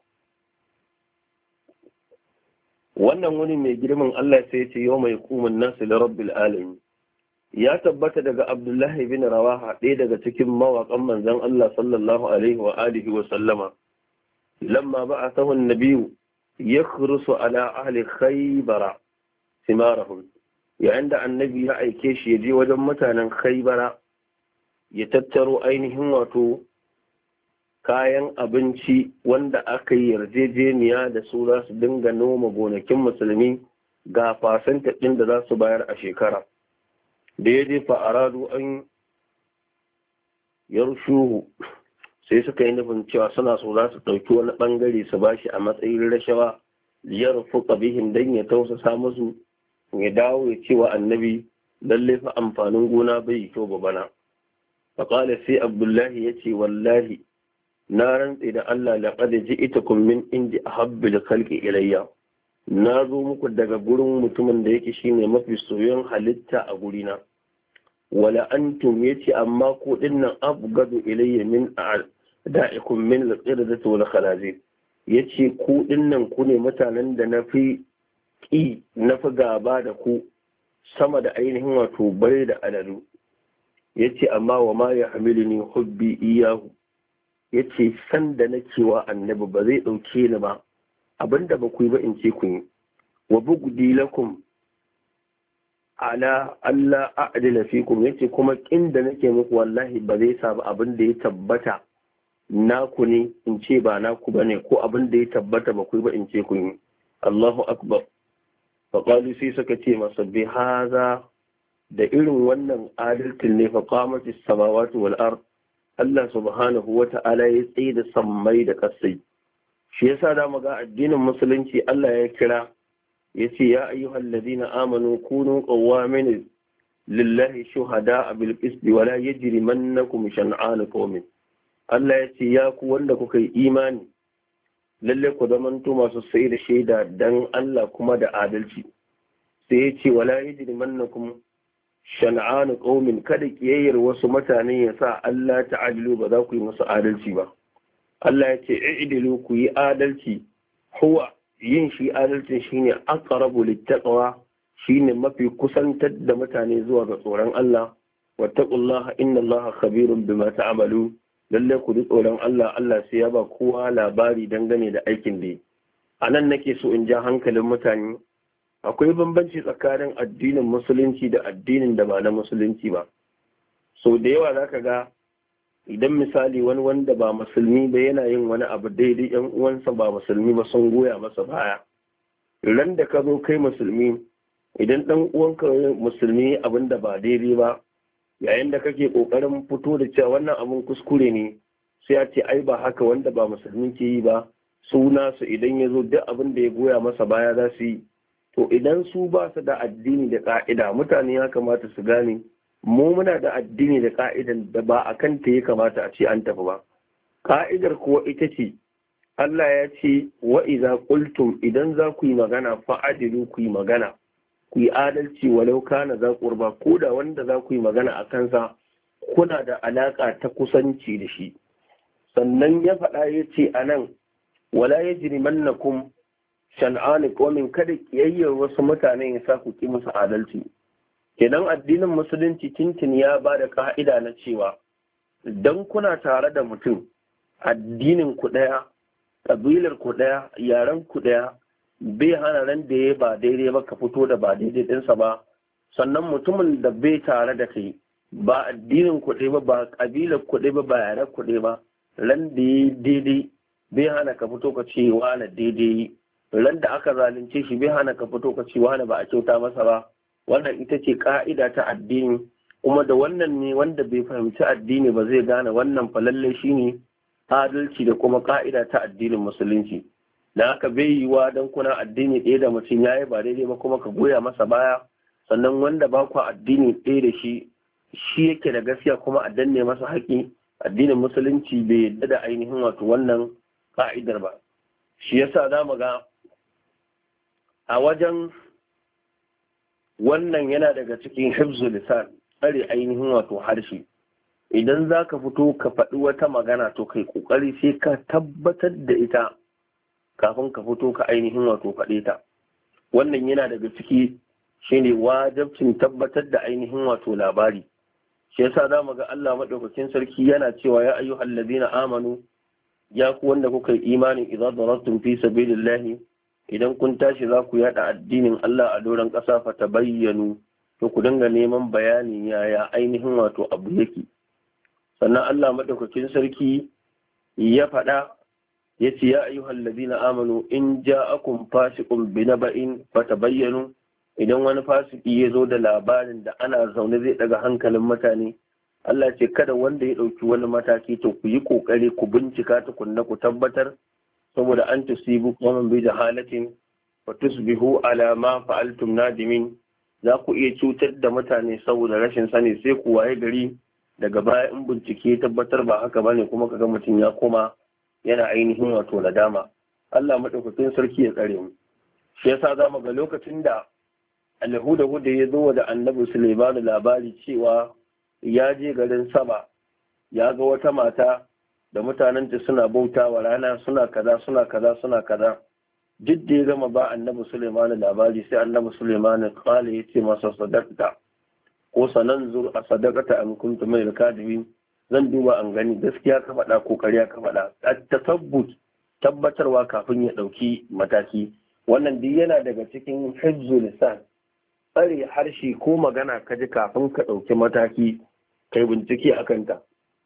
Wannan wuni mai girman Allah sai ce yau mai kumin nasu da rabbil alamin. Ya tabbata daga Abdullahi bin Rawaha, ɗaya daga cikin mawaƙan manzon Allah sallallahu alaihi wa alihi wa sallama, lamma ba'athahu an-nabiyyu yakhrusu ala ahli khaybara simarahum, yayin da annabi ya aike shi ya je wajen mutanen khaybara ya tattaro ainihin wato kayan abinci wanda aka yi yarjejeniya da su za su dinga noma gonakin musulmi ga fasanta ɗin da za su bayar a shekara. Da ya je fa'aradu an yarshuhu, sai suka yi nufin cewa suna so za su ɗauki wani ɓangare su ba shi a matsayin rashawa, liyar fuka bihin don ya tausasa musu, ya dawo ya ce wa annabi lalle fa amfanin gona bai yi kyau ba bana. faƙala sai abdullahi ya ce wallahi na rantse da Allah laqad ji'tukum min indi ahabbil khalqi ilayya, na zo muku daga gurin mutumin da yake shine mafi soyon halitta a gurina. Wala antum yace amma ku dinnan abgadu ilayya min da'ikum min al-qirdati wal khalazir, yace ku dinnan ku ne mutanen da nafi ki nafi gaba da ku sama da ainihin wato bare da aladu. Yace amma wa ma yahmiluni hubbi iyahu, yace san da nake wa annabi ba zai dauke ni ba abinda ba ku yi ba in ce ku yi. Wa bugdi lakum ala Allah a'dila fikum, yace kuma kin da nake muku wallahi ba zai sa ba abin da ya tabbata naku ne in ce ba naku bane, ko abin da ya tabbata ba ku yi ba in ce ku yi. Allahu akbar. fa qalu sai suka ce masa bi haza, da irin wannan adalcin ne fa qamatis samawati wal ard, Allah subhanahu wa ta'ala ya tsaye da sammai da kasai. Shi yasa da muga addinin musulunci Allah ya kira yace ya ayyuhal ladina amanu kunu qawwamin lillahi shuhada'a bil qisti wa la yajrimannakum shan'anu qawmin. Allah yace ya ku wanda kuka yi imani lalle ku zamanto masu sai da shaida dan Allah kuma da adalci. Sai yace wa la yajrimannakum shan'anu qaumin, kada kiyayyar wasu mutane ya sa Allah ta'adilu ba za ku yi musu adalci ba. Allah ya ce i'dilu, ku yi adalci, huwa yin shi adalcin shine aqrabu littaqwa, shine mafi kusantar da mutane zuwa ga tsoron Allah. wattaqullaha innallaha khabirun bima ta'malu, lalle ku ji tsoron Allah, Allah sai ya ba kowa labari dangane da aikin da. Anan nake so in ja hankalin mutane, akwai bambanci tsakanin addinin musulunci da addinin da ba na musulunci ba. So da yawa za ka ga idan misali wani wanda ba musulmi ba yana yin wani abu daidai, yan uwansa ba musulmi ba sun goya masa baya. Ran da ka zo kai musulmi, idan dan uwanka musulmi abin da ba daidai ba, yayin da kake kokarin fito da cewa wannan abin kuskure ne, sai a ce ai ba haka wanda ba musulmi ke yi ba, suna su idan ya zo duk abin da ya goya masa baya za su yi. To idan su ba su da addini da ka'ida, mutane ya kamata su gane mu muna da addini da ka'idan da ba a kan ta ya kamata a ce an tafi ba. Ka'idar kuwa ita ce Allah ya ce wa iza qultum, idan za ku yi magana fa'adilu, ku yi magana, ku yi adalci walau kana za qurba, ko da wanda za ku yi magana a kansa kuna da alaka ta kusanci da shi. Sannan ya faɗa ya ce anan wala yajrimannakum shan'ani qawmin, kada kiyayyar wasu mutane ya sa ku ki musu adalci. Kenan addinin musulunci tintin ya ba da ka'ida na cewa dan kuna tare da mutum addinin ku daya, kabilar ku daya, yaren ku daya, bai hana ran da ya ba daidai ba ka fito da ba daidai dinsa ba. Sannan mutumin da bai tare da kai, ba addinin ku ɗaya ba, ba kabilar ku ɗaya ba, ba yaren ku ɗaya ba, ran da ya daidai bai hana ka fito ka ce wani daidai. Ran da aka zalunce shi bai hana ka fito ka ce wani ba a kyauta masa ba. Wannan ita ce ka'ida ta addini, kuma da wannan ne wanda bai fahimci addini ba zai gane wannan falalle shine adalci da kuma ka'ida ta addinin musulunci. Da haka bai yi wa dan kuna addini ɗaya da mutum yayi ba daidai ba kuma ka goya masa baya, sannan wanda ba ku addini ɗaya da shi shi yake da gaskiya kuma a danne masa haƙi. Addinin musulunci bai yadda da ainihin wato wannan ka'idar ba. Shi yasa za mu ga a wajen wannan yana daga cikin hifzul lisan, tsare ainihin wato harshe. Idan za ka fito ka faɗi wata magana to kai ƙoƙari sai ka tabbatar da ita kafin ka fito ka ainihin wato faɗe ta. Wannan yana daga ciki shine wajibcin tabbatar da ainihin wato labari. Shi yasa za mu ga Allah madaukakin sarki yana cewa ya ayyuhal ladina amanu, ya ku wanda kuka yi imani, idza darabtum fi sabilillahi, idan kun tashi za ku yada addinin Allah a doron ƙasa, fa tabayyanu, to ku dinga neman bayani yaya ainihin wato abu yake. Sannan Allah madaukakin sarki ya faɗa ya ce ya ayyuhal ladina amanu in ja'akum fasiqun binaba'in fatabayyanu, idan wani fasiki ya zo da labarin da ana zaune zai daga hankalin mutane, Allah ce kada wanda ya ɗauki wani mataki to ku yi ƙoƙari ku bincika tukunna ku tabbatar, saboda an tusibu qawman bi jahalatin fa tusbihu ala ma fa'altum nadimin, za ku iya cutar da mutane saboda rashin sani sai ku waye gari daga baya in bincike tabbatar ba haka bane kuma kaga mutum ya koma yana ainihin wato nadama. Allah madaukakin sarki ya tsare mu. Shi yasa zamu ga lokacin da Alhuda Huda ya zo da Annabi Sulaiman labari cewa ya je garin Saba, ya ga wata mata da mutanenta suna bautawa rana, suna kaza suna kaza suna kaza. Duk da ya gama ba Annabi Sulaiman labari sai Annabi Sulaiman kale ya ce masa sadaqta, ko sananzur a sadaqata am kuntum min al-kadibin, zan duba an gani gaskiya ka faɗa ko ƙarya ka faɗa. At-tasabbut, tabbatarwa kafin ya ɗauki mataki. Wannan duk yana daga cikin hifzul lisan, tsare harshe ko magana ka ji kafin ka ɗauki mataki kai bincike a kanta.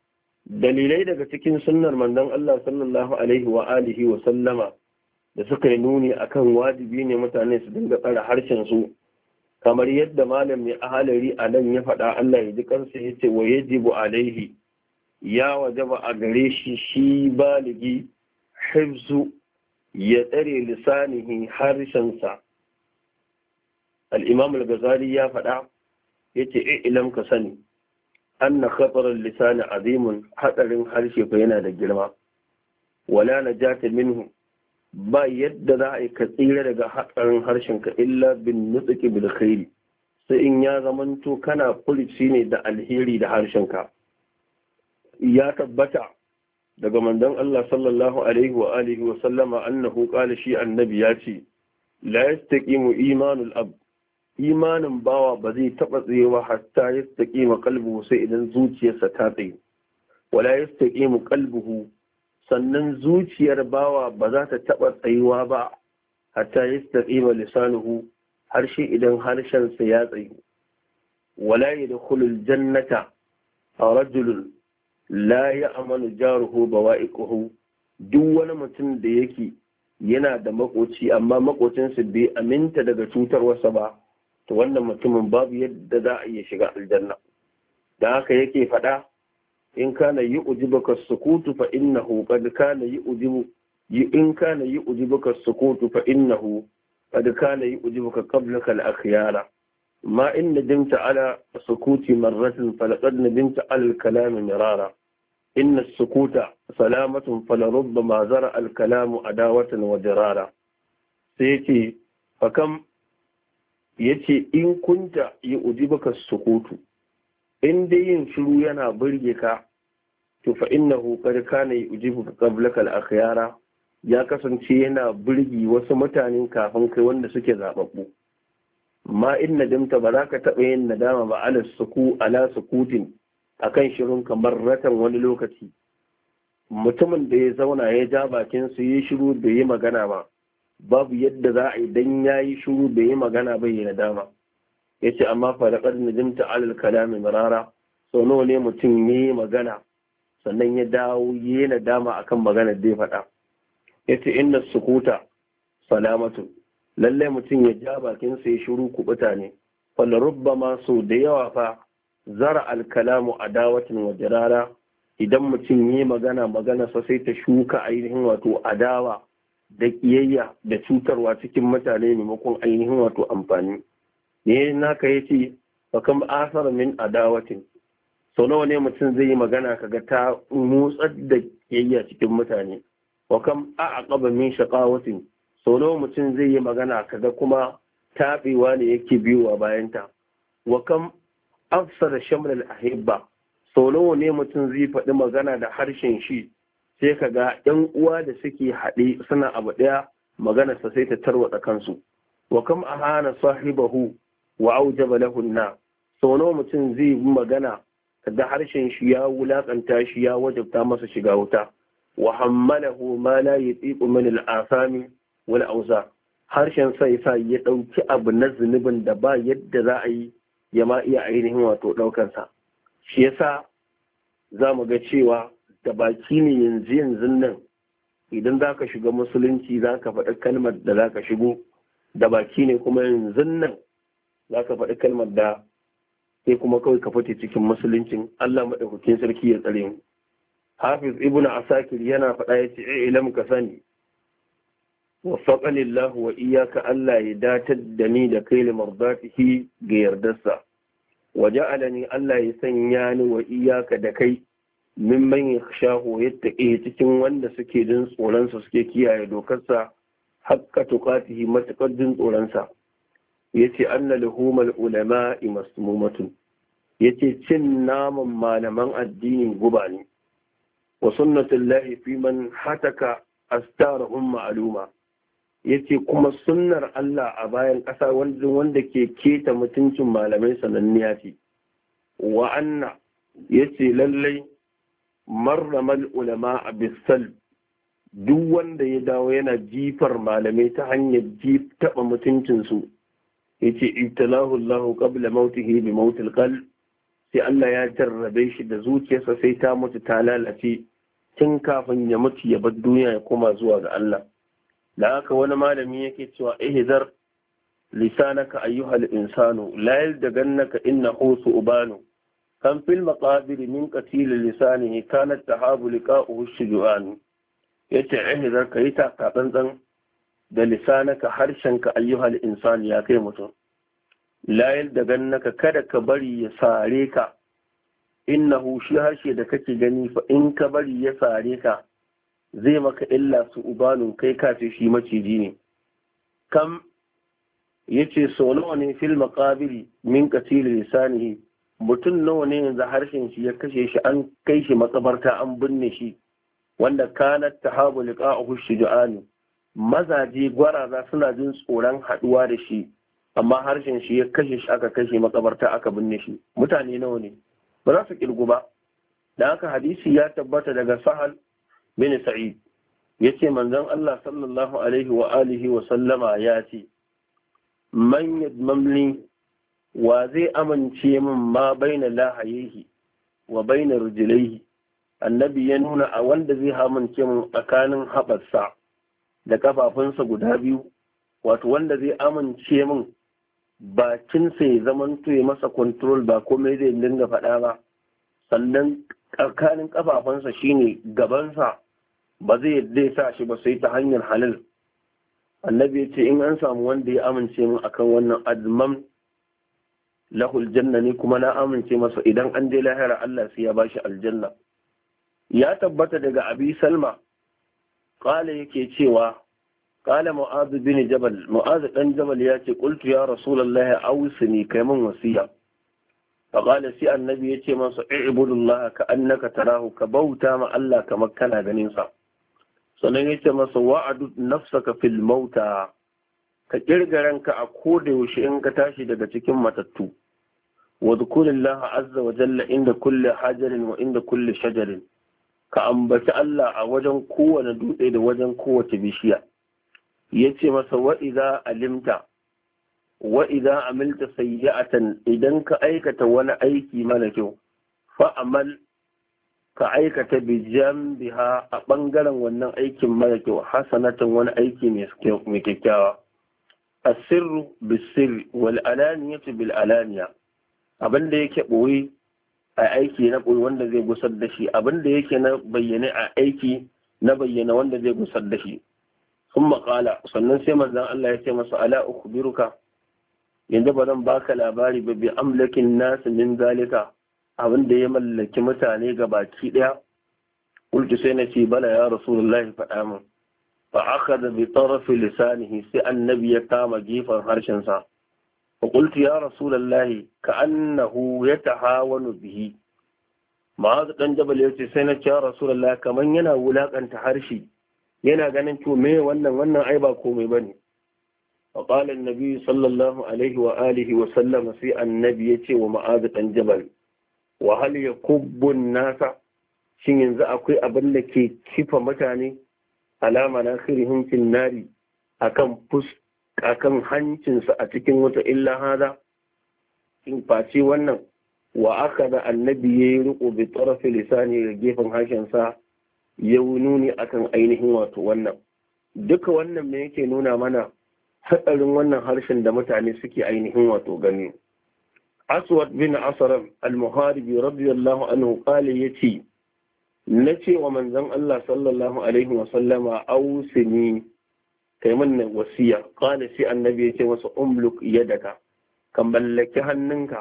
Dalilai daga cikin sunnar manzon Allah sallallahu alaihi wa alihi wa sallama da suka yi nuni akan wajibi ne mutane su dinga tsare harshen su, kamar yadda malam mai ahalari a nan ya faɗa, Allah ya ji kansa ya ce wa yajibu alaihi, ya wajaba a gare shi shi baligi, hifzu, ya tsare lisanihi harshensa. Al-Imam al-Ghazali ya faɗa yace ilam ka sani anna khatar al-lisan azimun, hadarin harshe fa yana da girma, wala najata minhu, ba yadda za a yi ka tsira daga hadarin harshenka illa bin nutqi bil khairi, sai in ya zamanto kana fulici ne da alheri da harshenka. Ya tabbata daga manzon Allah sallallahu alaihi wa alihi wa sallama annahu qala, shi annabi ya ce la yastaqimu imanul abd, imanin bawa ba zai taɓa tsayewa hatta ya staƙi ma kalbuhu, sai idan zuciyarsa ta tsaye. Wala ya staƙi mu kalbuhu, sannan zuciyar bawa ba za ta taɓa tsayuwa ba hatta ya staƙi ma lisanuhu, harshe idan harshensa ya tsayu. Wala ya da kulul jannata a rajulun la ya amanu jaruhu bawa'iquhu, duk wani mutum da yake yana da makoci amma makocinsa bai aminta daga cutarwarsa ba, to wannan mutumin babu yadda za a iya shiga aljanna. Da haka yake faɗa, in kana yi ujibuka sukutu fa innahu qad kana yi ujibu in kana yi ujibuka sukutu fa innahu qad kana yi ujibuka qablaka al-akhyara, ma in nadimta ala sukuti marratin falaqad nadimta ala al-kalam mirara, inna as-sukuta salamatun falarubbama zara al-kalamu adawatan wa dirara. sai yace fakam ya ce in kunta yi ujibaka sukutu, in dai yin shiru yana burge ka, to fa innahu qad kana yujibuka qablaka al-akhyara, ya kasance yana burgi wasu mutanen kafin kai wanda suke zababbu. Ma in nadimta, ba za ka taɓa yin nadama ba ala suku ala sukutin, akan shirin kamar ratan wani lokaci. Mutumin da ya zauna ya ja bakin su yi shiru bai yi magana ba, babu yadda za a yi dan ya yi shuru bai yi magana bai yi nadama. Ya ce amma faɗaƙar najimta alal kalami marara, sau nawa ne mutum ya yi magana sannan ya dawo ya yi nadama akan maganar da ya faɗa. Ya ce inda sukuta salamatu, lallai mutum ya ja bakinsa ya shuru kuɓuta ne, wanda rubba ma sau da yawa fa zara alkalamu a dawatin wa jirara, idan mutum ya yi magana magana sai ta shuka ainihin wato adawa da ƙiyayya da cutarwa cikin mutane maimakon ainihin wato amfani. Ne naka yace fa kam asar min adawatin, sau nawa ne mutum zai yi magana kaga ta motsar da ƙiyayya cikin mutane. wa kam a'aqaba min shaqawatin sau nawa mutum zai yi magana kaga kuma taɓewa ne yake biyowa bayanta. Wa kam afsara shamlal ahibba sau nawa ne mutum zai faɗi magana da harshen shi sai kaga ƴan uwa da suke haɗe suna abu ɗaya maganarsa sai ta tarwatsa kansu. Wa kam ahana sahibahu wa aujaba lahu na sau nawa mutum zai yi magana da harshen shi ya wulakanta shi ya wajabta masa shiga wuta. Wa hammalahu ma la yatiqu min al-asami wal awza harshen sai sa ya dauki abu na zunubin da ba yadda za a yi ya ma iya ainihin wato daukar sa. Shi yasa zamu ga cewa da baki ne yanzu yanzu nan idan zaka shiga musulunci zaka faɗi kalmar da zaka shigo, da baki ne kuma yanzu nan zaka faɗi kalmar da sai kuma kawai ka fita cikin musuluncin. Allah madaukakin sarki ya tsare mu. Hafiz Ibn Asakir yana faɗa yace eh ilam ka sani waffaqani Allah wa iyyaka Allah ya datar da ni da kai limardatihi ga yardarsa, wa ja'alani Allah ya sanya ni wa iyyaka da kai mimman yakhshahu yattaqi cikin wanda suke jin tsoron sa suke kiyaye dokarsa haqqa tuqatihi matakar jin tsoron sa. Yace anna luhumal ulama'i masmumatun yace cin naman malaman addini guba ne, wa sunnatullahi fi man hataka astarahum ma'luma yace kuma sunnar Allah a bayan ƙasa wanda ke keta mutuncin malamai sananniya ce. Wa anna yace lallai marramal ulama bisal duk wanda ya dawo yana jifar malamai ta hanyar jif taba mutuncinsu yace ibtalahu Allah qabla mautihi bi mautil qalb sai Allah ya jarrabe shi da zuciyarsa sai ta mutu ta lalace tun kafin ya mutu ya bar duniya ya koma zuwa ga Allah. Da haka wani malami yake cewa ihzar lisanaka ayyuhal insanu la yaldagannaka innahu su'banu kan fil maqabir min qatil lisanihi kanat tahabu liqa'uhu shujuan yace ihzar kai ta tsantsan da lisanaka harshenka ayyuhal insan ya kai mutum la yaldagannaka kada ka bari ya sare ka innahu shi harshe da kake gani fa in ka bari ya sare ka zai maka illa su ubanun kai kace shi maciji ne. Kam yace so nawa ne fil maqabiri min qatil lisanihi mutum nawa ne yanzu harshen shi ya kashe shi an kai shi makabarta an binne shi wanda kanat tahabu liqa'uhu shuja'an mazaje gwaraza suna jin tsoron haduwa da shi amma harshen shi ya kashe shi aka kashe makabarta aka binne shi. Mutane nawa ne ba za su kirgu ba. Da haka hadisi ya tabbata daga Sahal bin Sa'id yace manzon Allah sallallahu alaihi wa alihi wa sallama ya ce man yadmamni wa zai amince min ma baina lahayihi wa baina rijlaihi annabi ya nuna a wanda zai amince min tsakanin haɓarsa da kafafunsa guda biyu, wato wanda zai amince min bakinsa ya zamanto ya masa control ba komai zai dinga faɗa ba, sannan tsakanin kafafunsa shine gabansa ba zai yadda ya sa shi ba sai ta hanyar halal. Annabi ya ce in an samu wanda ya amince min akan wannan adman lahul janna ne kuma na amince masa idan an je lahira Allah sai ya bashi aljanna. Ya tabbata daga Abi Salma qala yake cewa qala Mu'adh bin Jabal Mu'adh dan Jabal ya ce qultu ya rasulullahi awsini kai min wasiya faqala si annabi yace masa i'budullah ka annaka tarahu ka bauta ma Allah kamar kana ganin sa. Sannan yace masa wa'adu nafsaka fil mauta ka kirgaranka a koda yaushe in ka tashi daga cikin matattu wa dhkurillaha azza wa jalla inda kulli hajarin wa inda kulli shajarin ka ambaci Allah a wajen kowane dutse da wajen kowace bishiya. Yace masa wa idza alimta wa idza amilta sayyi'atan idan ka aikata wani aiki mara kyau fa amal ka aikata bi jambiha a bangaren wannan aikin mara kyau hasanatan wani aiki mai kyakkyawa. Asirru bisirri wal alaniyatu bil alaniya abinda yake boye a aiki na boye wanda zai gusar da shi, abinda yake na bayyane a aiki na bayyana wanda zai gusar da shi. Kuma qala sannan sai manzon Allah ya ce masa ala ukhbiruka yanzu ba zan baka labari ba bi amlakin nas min zalika abinda ya mallaki mutane ga baki daya qultu sai nace bala ya rasulullahi faɗa min fa akhadha bi tarfi lisanihi sai annabi ya kama gefen harshen sa fa qultu ya rasulullahi ka annahu yatahawanu bihi ma'az dan jabal yace sai na ce ya rasulullahi kaman yana wulakanta harshe yana ganin to me wannan wannan ai ba komai bane fa qala annabi sallallahu alaihi wa alihi wa sallam sai annabi yace wa ma'az dan jabal wa hal yakubbu an-nasa shin yanzu akwai abin da ke kifa mutane alama na khirihim fil nari akan fus akan hancinsa a cikin wata illa hada in face wannan wa aka da annabi ya yi riko bi tarafi lisani ga gefen harshensa ya nuni akan ainihin wato wannan duka wannan me yake nuna mana hatsarin wannan harshen da mutane suke ainihin wato gani. Aswad bin Asram al-Muharibi radiyallahu anhu qala yace nace wa manzon Allah sallallahu alaihi wa sallama ausini kai min wasiya qala sai annabi yace masa umluk yadaka kan mallaki hannunka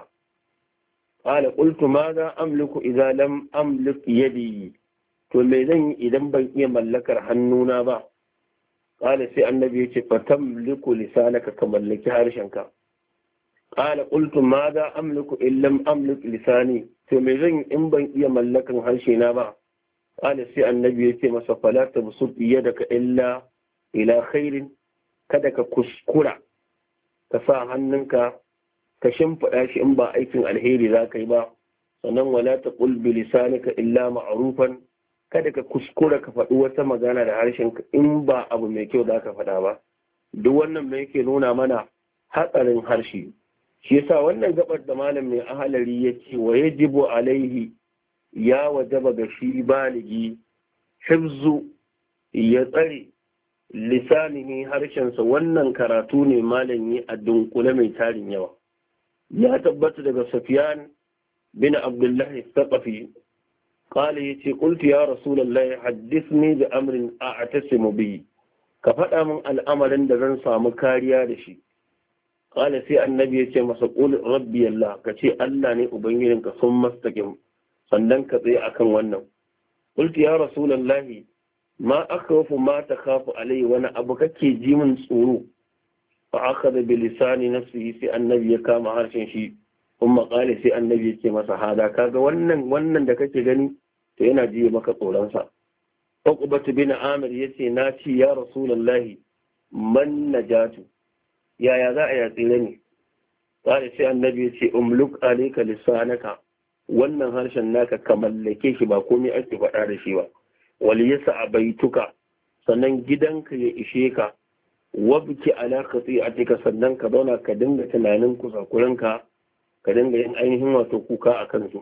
qala qultu madha amliku idza lam amlik yadi to me zan yi idan ban iya mallakar hannuna ba qala sai annabi yace fatamliku lisanaka ka mallaki harshenka qala qultu madha amliku illam amlik lisani to me zan in ban iya mallakan harshe na ba qala sai annabi yace masa fala tabsut yadaka illa ila khairin kada ka kuskura ka sa hannunka ka shimfiɗa shi in ba aikin alheri za ka yi ba sannan wala taqul bi lisanika illa ma'rufan kada ka kuskura ka faɗi wata magana da harshenka in ba abu mai kyau za ka faɗa ba duk wannan me yake nuna mana hatsarin harshe shi yasa wannan gabar da malam mai ahalari ya ce wa yajibu alaihi ya wajaba ga shi baligi hifzu ya tsare lisanihi harshensa wannan karatu ne malam yi a dunkule mai tarin yawa ya tabbata daga Sufyan bin Abdullah al-Thaqafi قال يتي قلت يا رسول الله حدثني بأمر أعتصم به كفتا من الأمر دزن سامو كاريا دشي قال سي النبي يتي مسقول ربي الله كتي الله ني ubangijinka sun mastaqim sannan ka tsaye akan wannan قلت يا رسول الله ما أخاف ما تخاف علي وانا abu kake ji min tsoro fa akhadha bi lisani nafsihi sai annabi ya kama harshen shi kuma kale sai annabi yake masa hada kaga wannan wannan da kake gani to yana jiye maka tsoron sa Uqbatu bin Amir yace na ci ya Rasulullahi man najatu yaya za a ya tsire ni kale sai annabi yace umluk alayka lisanaka wannan harshen naka ka mallake shi ba komai ake faɗa da shi ba wal yasa abaituka sannan gidanka ya ishe ka wabki ala khati'atika sannan ka zauna ka dinga tunanin kusakuranka ka dinga yin ainihin wato kuka a kansu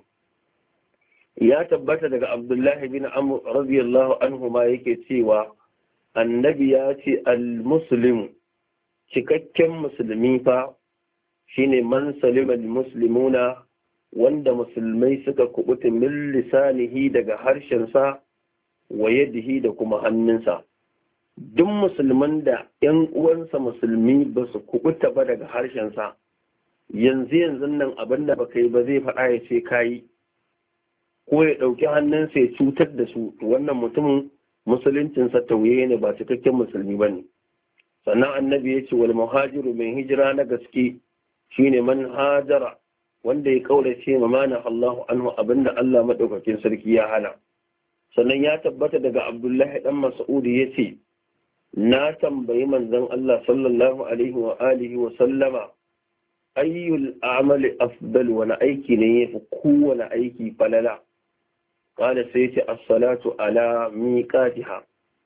ya tabbata daga Abdullahi bin Amr radiyallahu anhu ma yake cewa annabi ya ce al-muslim cikakken musulmi fa shine man salima al-muslimuna wanda musulmai suka kubuta min lisanihi daga harshensa wa yadihi da kuma hannunsa duk musulman da ƴan uwansa musulmi ba su kubuta ba daga harshensa yanzu yanzu nan abin da baka yi ba zai faɗa ya ce kayi ko ya ɗauki hannunsa ya cutar da su wannan mutumin musuluncinsa tauye ne ba cikakken musulmi ba ne sannan annabi ya ce wal muhajiru mai hijira na gaske shine man hajara wanda ya kaurace ma mana Allahu anhu abinda Allah madaukakin sarki ya hana sannan ya tabbata daga Abdullahi dan Mas'ud ya ce na tambayi manzon Allah sallallahu alaihi wa alihi wa sallama ayyul a'mali afdal wani aiki ne yafi kowane aiki falala qala sai ce as-salatu ala miqatiha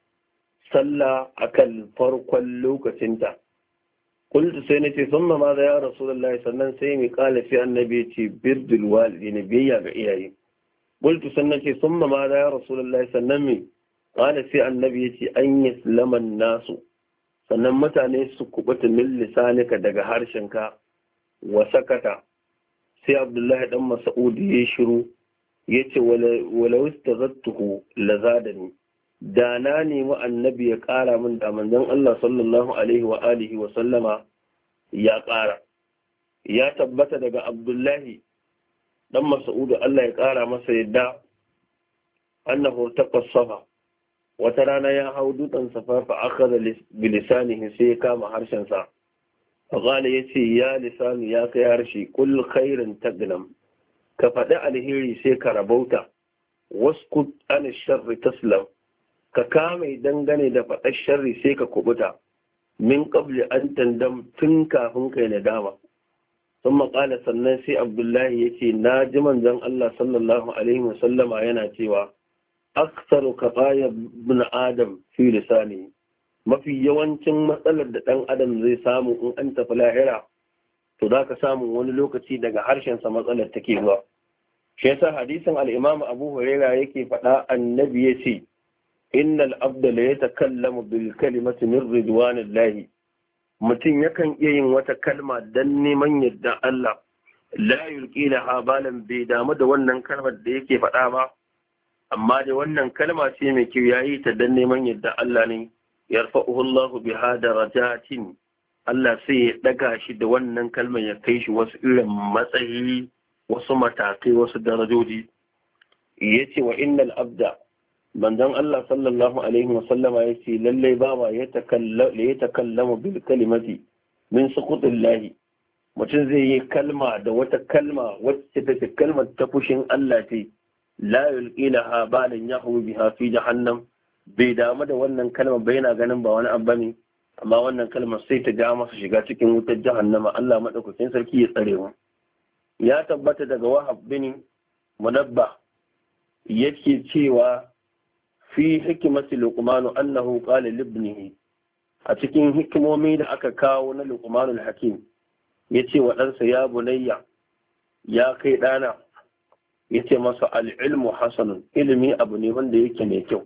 salla akan farkon lokacinta qultu sai nace thumma ma da ya rasulullahi sannan sai mi qala sai annabi ce birdul walidin biyayya ga iyaye qultu sannan ce thumma ma da ya rasulullahi sannan mi qala sai annabi yace an yaslama an-nasu sannan mutane su kubuta min lisanika daga harshenka wa sakata sai Abdullahi dan Mas'ud ya shiru yace wala wastazattuhu lazadani da na nemi annabi ya ƙara min da manzon Allah sallallahu alaihi wa alihi wa sallama ya ƙara ya tabbata daga Abdullahi dan Mas'ud Allah ya ƙara masa yadda annahu irtaqa safa wata rana ya hau dutsen safa fa akhadha bi lisanihi sai ya kama harshen sa fa qala yace ya lisanu ya kai harshe kul khairan taglam ka faɗi alheri sai ka rabauta waskut an sharri taslam ka kame dangane da faɗar sharri sai ka kubuta min qabli an tandam tun kafin kai nadama sun maƙala sannan sai abdullahi ya ce na ji manzon Allah sallallahu alaihi wasallama yana cewa aksaru kafaya bin adam fi lisani mafi yawancin matsalar da ɗan adam zai samu in an tafi lahira to za ka samu wani lokaci daga harshensa matsalar take zuwa shi yasa hadisin al-imam abu huraira yake faɗa annabi ya ce innal abda la yatakallamu bil kalimati min ridwanillahi mutum yakan iya yin wata kalma dan neman yadda Allah la yulqi laha balan bai damu da wannan kalmar da yake faɗa ba amma da wannan kalma ce mai kyau yayi ta dan neman yadda Allah ne yarfa'uhu Allahu biha darajatin Allah sai ya daga shi da wannan kalmar ya kai shi wasu irin matsayi wasu matakai wasu darajoji yace wa innal abda manzon Allah sallallahu alaihi wa sallama yace lalle bawa ya takallama ya takallamu bil kalimati min suqutillahi mutum zai yi kalma da wata kalma wacce take kalmar ta fushin Allah ce la yulqi laha balan yahwi biha fi jahannam bai damu da wannan kalmar bai yana ganin ba wani abu ne amma wannan kalmar sai ta ja masa shiga cikin wutar jahannama Allah madaukakin sarki ya tsare mu ya tabbata daga Wahab bin Munabba yake cewa fi hikimati Luqman annahu qala li ibnihi a cikin hikimomi da aka kawo na Luqmanul Hakim yace wa ɗansa ya bunayya ya kai ɗana yace masa al-ilmu hasanun ilimi abu ne wanda yake mai kyau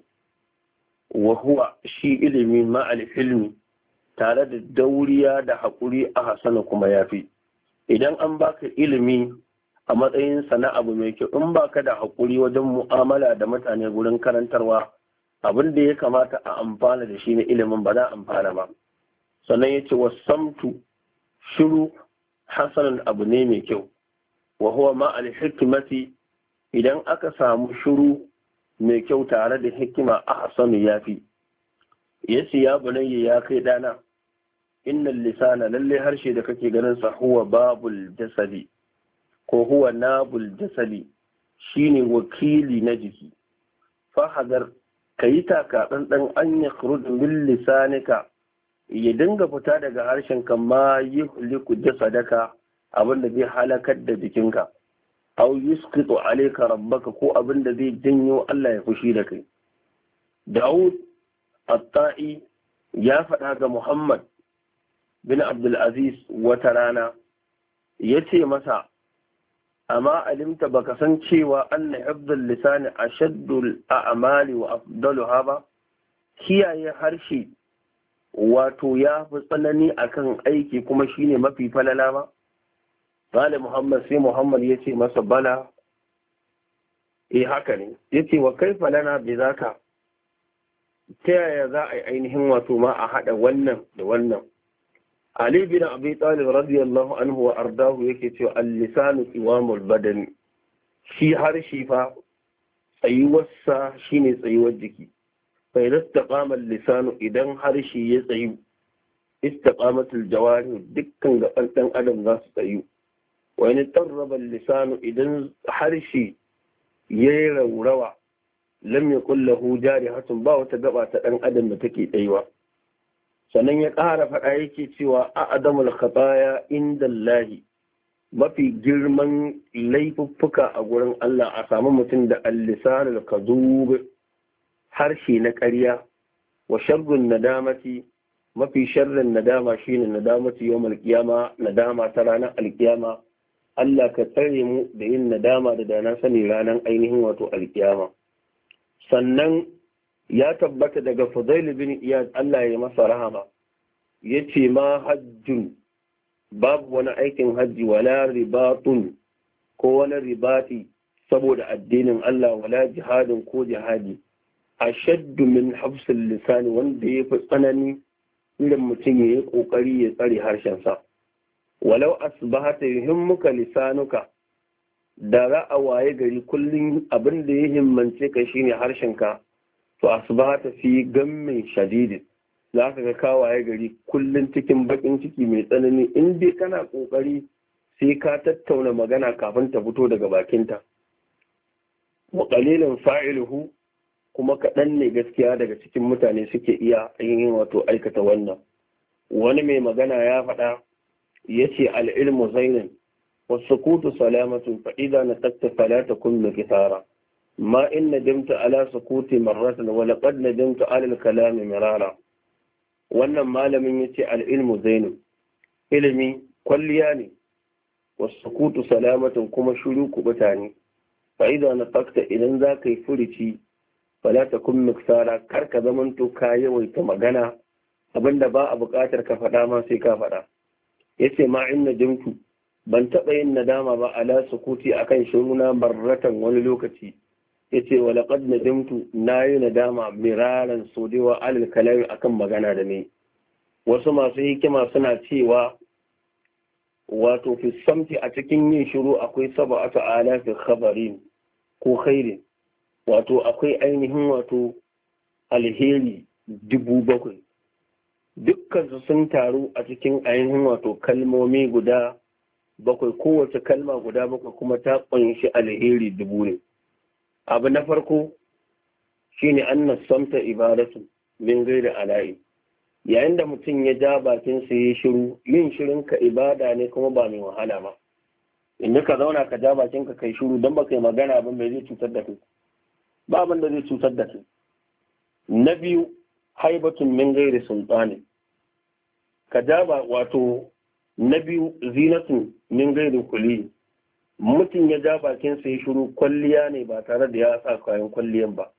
wa huwa shi ilimi ma al-ilmi tare da dauriya da haƙuri a hasana kuma yafi idan an baka ilimi a matsayin sana abu mai kyau in baka da haƙuri wajen mu'amala da mutane gurin karantarwa abin da ya kamata a amfana da shi na ilimin ba za a amfana ba sannan ya ce wasamtu shiru hasanan abu ne mai kyau wa huwa ma al-hikmati idan aka samu shiru mai kyau tare da hikima a hasanu yafi yace ya bunayya ya kai dana innal lisana lalle harshe da kake ganin sa huwa babul jasadi ko huwa nabul jasadi shine wakili na jiki fahadar kayi taka dan dan an yakhruj bil lisanika ya dinga fita daga harshen ka ma yuhliku jasadaka abinda zai halakar da jikinka aw yusqitu alayka rabbaka ko abinda zai janyo Allah ya fushi da kai Dawud at-Ta'i ya faɗa ga Muhammad bin Abdul Aziz wata rana yace masa amma alimta baka san cewa anna hifdhul lisani ashaddul a'mali wa afdaluha ba kiyaye harshe wato ya fi tsanani akan aiki kuma shine mafi falala ba Bala Muhammad sai Muhammad yace masa bala eh haka ne yace wa kaifa lana bi zaka ta yaya za a yi ainihin wato ma a haɗa wannan da wannan Ali bin Abi Talib radiyallahu anhu wa ardahu yake cewa al-lisanu iwamul badani shi harshe fa tsayuwarsa shine tsayuwar jiki fa idan istaqama al-lisanu idan harshe ya tsayu istaqamatul jawari dukkan gaban dan adam za su tsayu wa in tarraba al-lisanu idan harshe yayi raurawa lam yakul lahu jarihatun ba wata gaba ta dan adam da take tsayuwa sannan ya ƙara faɗa yake cewa a adamul khataya inda Allahi mafi girman laifuffuka a gurin Allah a samu mutum da al-lisanul kadhub harshe na ƙarya wa sharrun nadamati mafi sharrin nadama shine nadamati yawmal qiyama nadama ta ranar alkiyama Allah ka tsare mu da yin nadama da dana sani ranar ainihin wato alkiyama sannan ya tabbata daga Fudail bin Iyad Allah ya masa rahama yace ma hajjun babu wani aikin hajji wala ribatun ko wani ribati saboda addinin Allah wala jihadin ko jihadi ashaddu min hafsil lisani wanda ya fi tsanani irin mutum ya yi kokari ya tsare harshen sa walau asbahata yuhimmuka lisanuka da za a waye gari kullum abin da ya himmance ka shine harshenka, to asbahata fi gammin shadidin, za ka ga ka waye gari kullum cikin bakin ciki mai tsanani, in dai kana kokari sai ka tattauna magana kafin ta fito daga bakinta. wa qalilan fa'iluhu, kuma kaɗan ne gaskiya daga cikin mutane suke iya yin wato aikata wannan. Wani mai magana ya faɗa ya ce al'ilmu zainin wasu kutu salamatun fa'ida na tatta falata kun kisara ma in na dimta ala sukuti marratan wala qad na dimta alal kalami mirara. Wannan malamin ya ce al'ilmu zainin, ilimi kwalliya ne, wasu kutu salamatun kuma shuru kubuta ne, fa'ida na takta idan za ka yi furici falata kun miksara, kar ka zamanto ka yawaita magana abinda ba a buƙatar ka faɗa ma sai ka faɗa. Ya ce ma in najimtu, ban taɓa yin nadama ba ala sukuti akan shiruna marratan wani lokaci. Ya ce wa laqad najimtu, na yi nadama miraran sodewa alal kalami akan magana da ne. Wasu masu hikima suna cewa wato fi samti a cikin yin shiru akwai sab'atu alafi khabarin ko khairin, wato akwai ainihin wato alheri dubu bakwai, dukkansu sun taru a cikin ainihin wato kalmomi guda bakwai, kowace kalma guda bakwai kuma ta ƙunshi alheri dubu ne. Abu na farko shine annas samta ibadatu min ghairi ala'i, yayin da mutum ya ja bakin sa yi shiru, yin shirin ka ibada ne kuma ba mai wahala ba. Inda ka zauna ka ja bakin ka kai shiru dan baka yi magana ba, mai zai cutar da kai? Ba abin da zai cutar da kai. Na biyu haibatun min gairi sultani, ka jaba wato na biyu zinatun min gairi kuli, mutum ya ja bakin sai shiru kwalliya ne ba tare da ya sa kayan kwalliyan ba.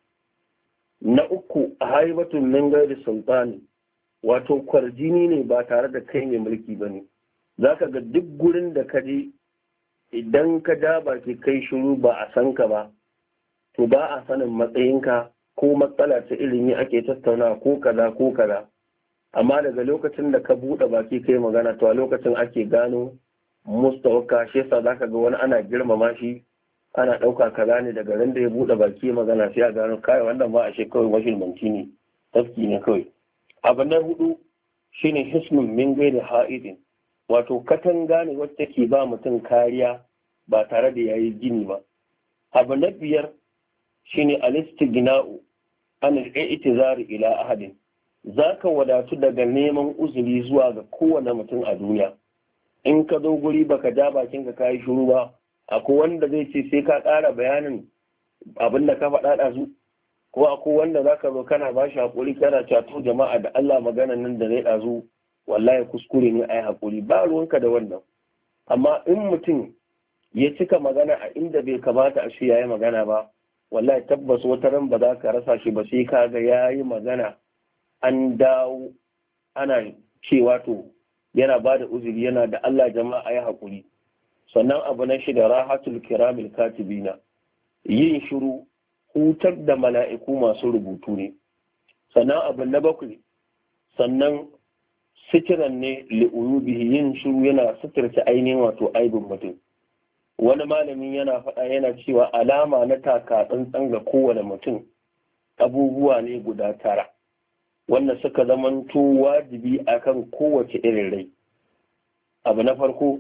Na uku haibatun min gairi sultani, wato kwarjini ne ba tare da kai mai mulki ba ne. Za ka ga duk gurin da ka je idan ka ja baki kai shiru ba a san ka ba, to ba a sanin matsayinka, ko matsala ta ilimi ake tattauna ko kaza ko kaza. Amma daga lokacin da ka buɗe baki kai magana, to a lokacin ake gano mustawaka. Shi yasa zaka ga wani ana girmama shi, ana ɗauka kaza ne, daga ran da ya buɗe baki magana sai a gano kai wannan ba a shi kawai mashirmanci ne, tafki ne kawai. Abu na hudu shine hisnun min gairi ha'idin, wato katanga ne wacce ke ba mutum kariya ba tare da yayi gini ba. Abu na biyar shine al-istighna'u an al-i'tizar ila ahadin, zaka wadatu daga neman uzuri zuwa ga kowane mutum a duniya. In ka zo guri baka ja bakin ka kai shiru ba, akwai wanda zai ce sai ka ƙara bayanin abin da ka faɗa da su, ko akwai wanda zaka zo kana ba shi hakuri kana cewa to jama'a da Allah maganan nan da zai ɗazu wallahi kuskure ne ai hakuri, ba ruwanka da wannan. Amma in mutum ya cika magana a inda bai kamata a shi yayi magana ba, wallahi tabbas wata ran ba za ka rasa shi ba, sai ka ga ya yi magana an dawo ana cewa to yana ba da uzuri, yana da Allah jama'a ya haƙuri. Sannan abu na shida rahatul kiramil katibina, yin shiru hutar da mala'iku masu rubutu ne. Sannan abu na bakwai, sannan sitiran ne li'uyubihi, yin shiru yana suturta ainihin wato aibin mutum. Wani malamin yana faɗa yana cewa alama na taka tsantsan ga kowane mutum abubuwa ne guda tara, wanda suka zamanto wajibi akan kowace irin rai. Abu na farko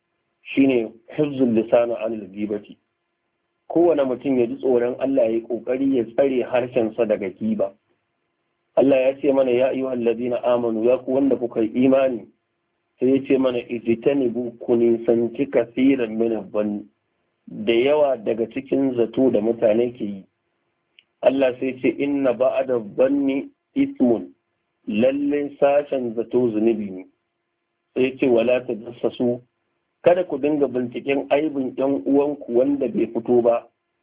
shine hifzul lisanu anil gibati, kowane mutum ya ji tsoron Allah ya yi kokari ya tsare harshensa daga giba. Allah ya ce mana ya ayyuhal ladina amanu, ya ku wanda kuka yi imani, sai ya ce mana ijtanibu, ku nisanci kasiran min banni, da yawa daga cikin zato da mutane ke yi. Allah sai ce inna ba'da banni ismun, lalle sashen zato zunubi ne. Sai ce wala tajassasu, kada ku dinga binciken aibin yan uwanku wanda bai fito ba.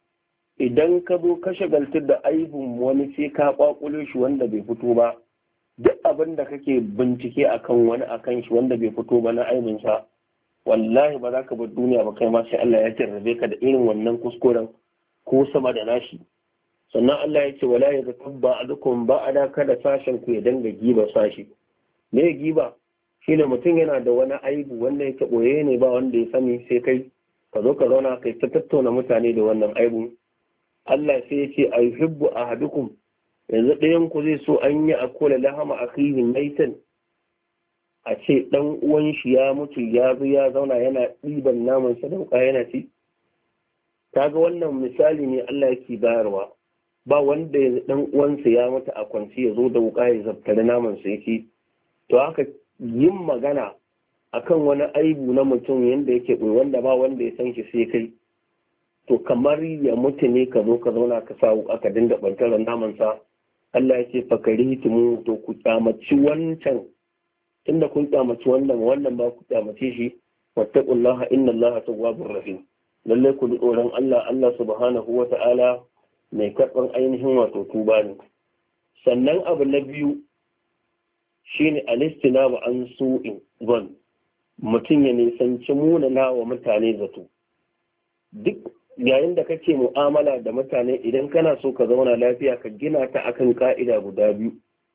Idan ka zo ka shagaltar da aibin wani sai ka kwakulo shi wanda bai fito ba, duk abin da kake bincike akan wani akan shi wanda bai fito ba na aibinsa, wallahi ba za ka bar duniya ba kai ma sai Allah ya jarrabe ka da irin wannan kuskuren ko sama da nashi. Sannan Allah ya ce wala yaghtabba adukum ba'ada, kada sashen ku ya danga giba sashi. Me giba? Shine mutum yana da wani aibu wanda yake boye ne ba wanda ya sani sai kai, ka zo ka zauna kai ta tattauna mutane da wannan aibu. Allah sai ya ce a yuhibbu ahadukum, yanzu ɗayan ku zai so an yi akula lahama akhihi maitan, a ce ɗan uwan shi ya mutu ya zo ya zauna yana ɗiban naman sa da wuƙa yana ci. Kaga wannan misali ne Allah yake bayarwa, ba wanda ya ɗan uwansa ya mutu a kwanci ya zo da wuƙa ya zabtare naman sa yake. To haka yin magana akan wani aibu na mutum yanda yake ɓoye wanda ba wanda ya san shi sai kai, to kamar ya mutu ne ka zo ka zauna ka sa wuƙa ka dinga ɓantarar naman sa. Allah ya ce fakari mu to ku kyamaci wancan, tunda kun kyamaci wannan wannan ba ku kyamace shi. wattaqullaha innallaha tawwabur rahim, lalle ku ji tsoron Allah, Allah subhanahu wata'ala mai karɓar ainihin wato tuba ne. Sannan abu na biyu shine alistinabu an su'in zon, mutum ya nisanci munana wa mutane zato. Duk yayin da kake mu'amala da mutane, idan kana so ka zauna lafiya ka gina ta akan ka'ida guda biyu: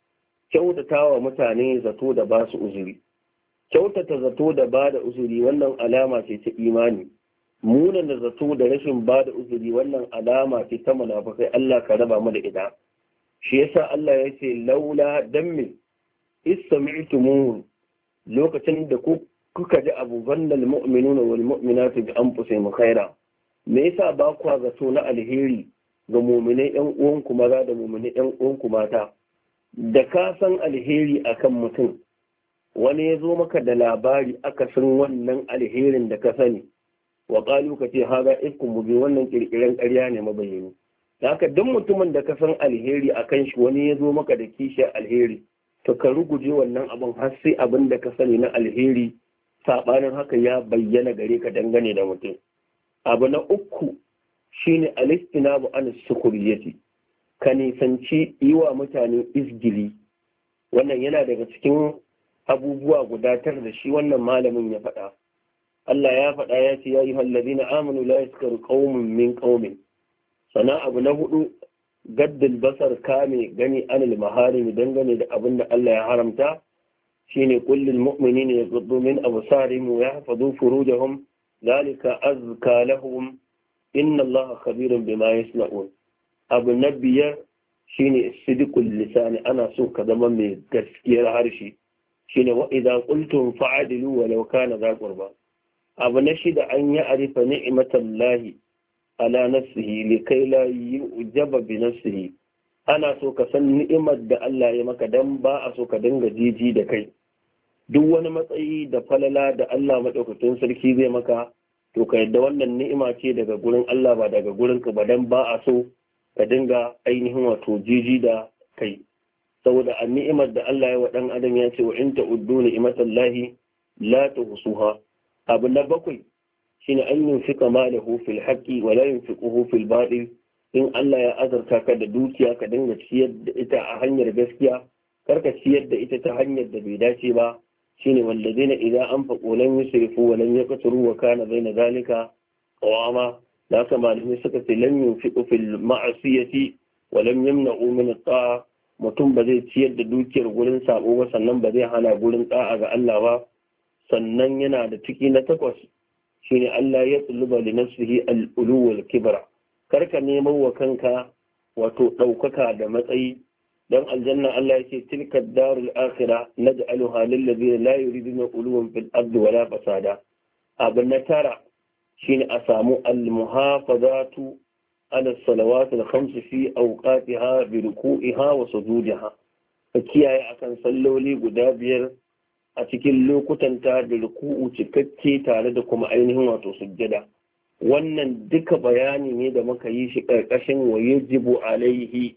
kyautata wa mutane zato da ba su uzuri. Kyautata zato da ba da uzuri wannan alama ce ta imani. Munan da zato da rashin ba da uzuri wannan alama ce ta munafikai. Allah ka raba mu da ita. Shi yasa Allah ya ce laula dammi istami'tumuhu, lokacin da ku kuka ji abu bannal mu'minuna wal mu'minatu bi anfusihim khaira, me yasa ba kwa zato na alheri ga mu'minai yan uwanku maza da mu'minai yan uwanku mata? Da ka san alheri akan mutum, wani ya zo maka da labari aka san wannan alherin da ka sani, wa qalu ka ce haza ifkum mubin, wannan kirkiren ƙarya ne mabayani. Haka duk mutumin da ka san alheri akan shi wani ya zo maka da kishiyar alheri, to ka ruguje wannan abin har sai abin da ka sani na alheri sabanin haka ya bayyana gare ka dangane da mutum. Abu na uku shine alistinabu an sukuriyati, ka nisanci yi wa mutane izgili. Wannan yana daga cikin abubuwa gudatar da shi wannan malamin ya faɗa. Allah ya faɗa ya ce ya yi hallazina amanu la yaskaru qaumun min qaumin. Sana abu na hudu gaddal basar, kame gani anil maharim dangane da abin da Allah ya haramta, shine kullul mu'minina yaghuddu min absarihim wa yahfazu furujahum zalika azka lahum inna Allaha khabirun bima yasna'un. Abu na biyar shine sidqul lisani, ana so ka zama mai gaskiyar harshe, shine wa idza qultum fa'adilu walau kana za qurba. Abu na shida an ya arifa ni'matallahi ala nafsihi likai la yu'jaba bi nafsihi, ana so ka san ni'imar da Allah ya maka dan ba a so ka dinga jiji da kai. Duk wani matsayi da falala da Allah madaukakin sarki zai maka, to ka yadda wannan ni'ima ce daga gurin Allah ba daga gurin ka ba, dan ba a so ka dinga ainihin wato jiji da kai. Saboda a ni'imar da Allah ya wa dan adam ya ce wa in ta'uddu ni'matallahi la tuhsuha. Abu na bakwai shine an yunfika malahu fil haqqi wa la yunfiquhu fil batil. In Allah ya azarta ka da dukiya ka dinga ciyar da ita a hanyar gaskiya, karka ciyar da ita ta hanyar da bai dace ba. Shine walladina idan anfaqu lam yusrifu wa lam yaqturu wa kana baina zalika qawama. da haka malamai suka ce lam yunfiqu fil ma'siyati wa lam yamna'u min at-ta'a, mutum ba zai ciyar da dukiyar gurin sabo ba, sannan ba zai hana gurin da'a ga Allah ba. Sannan yana da ciki na takwas shine Allah ya tsuluba li nafsihi al-ulu wal kibra, karka neman wa kanka wato daukaka da matsayi. dan aljanna Allah yake tilka darul akhirah naj'aluha lil ladina la yuriduna uluwan fil ardi wala fasada. Abu na tara shine a samu al-muhafazatu ala salawat al-khams fi awqatiha bi ruku'iha wa sujudiha, ka kiyaye akan salloli guda biyar a cikin lokutanta da ruku'u cikakke tare da kuma ainihin wato sujjada. Wannan duka bayani ne da muka yi shi karkashin wa yajibu alaihi,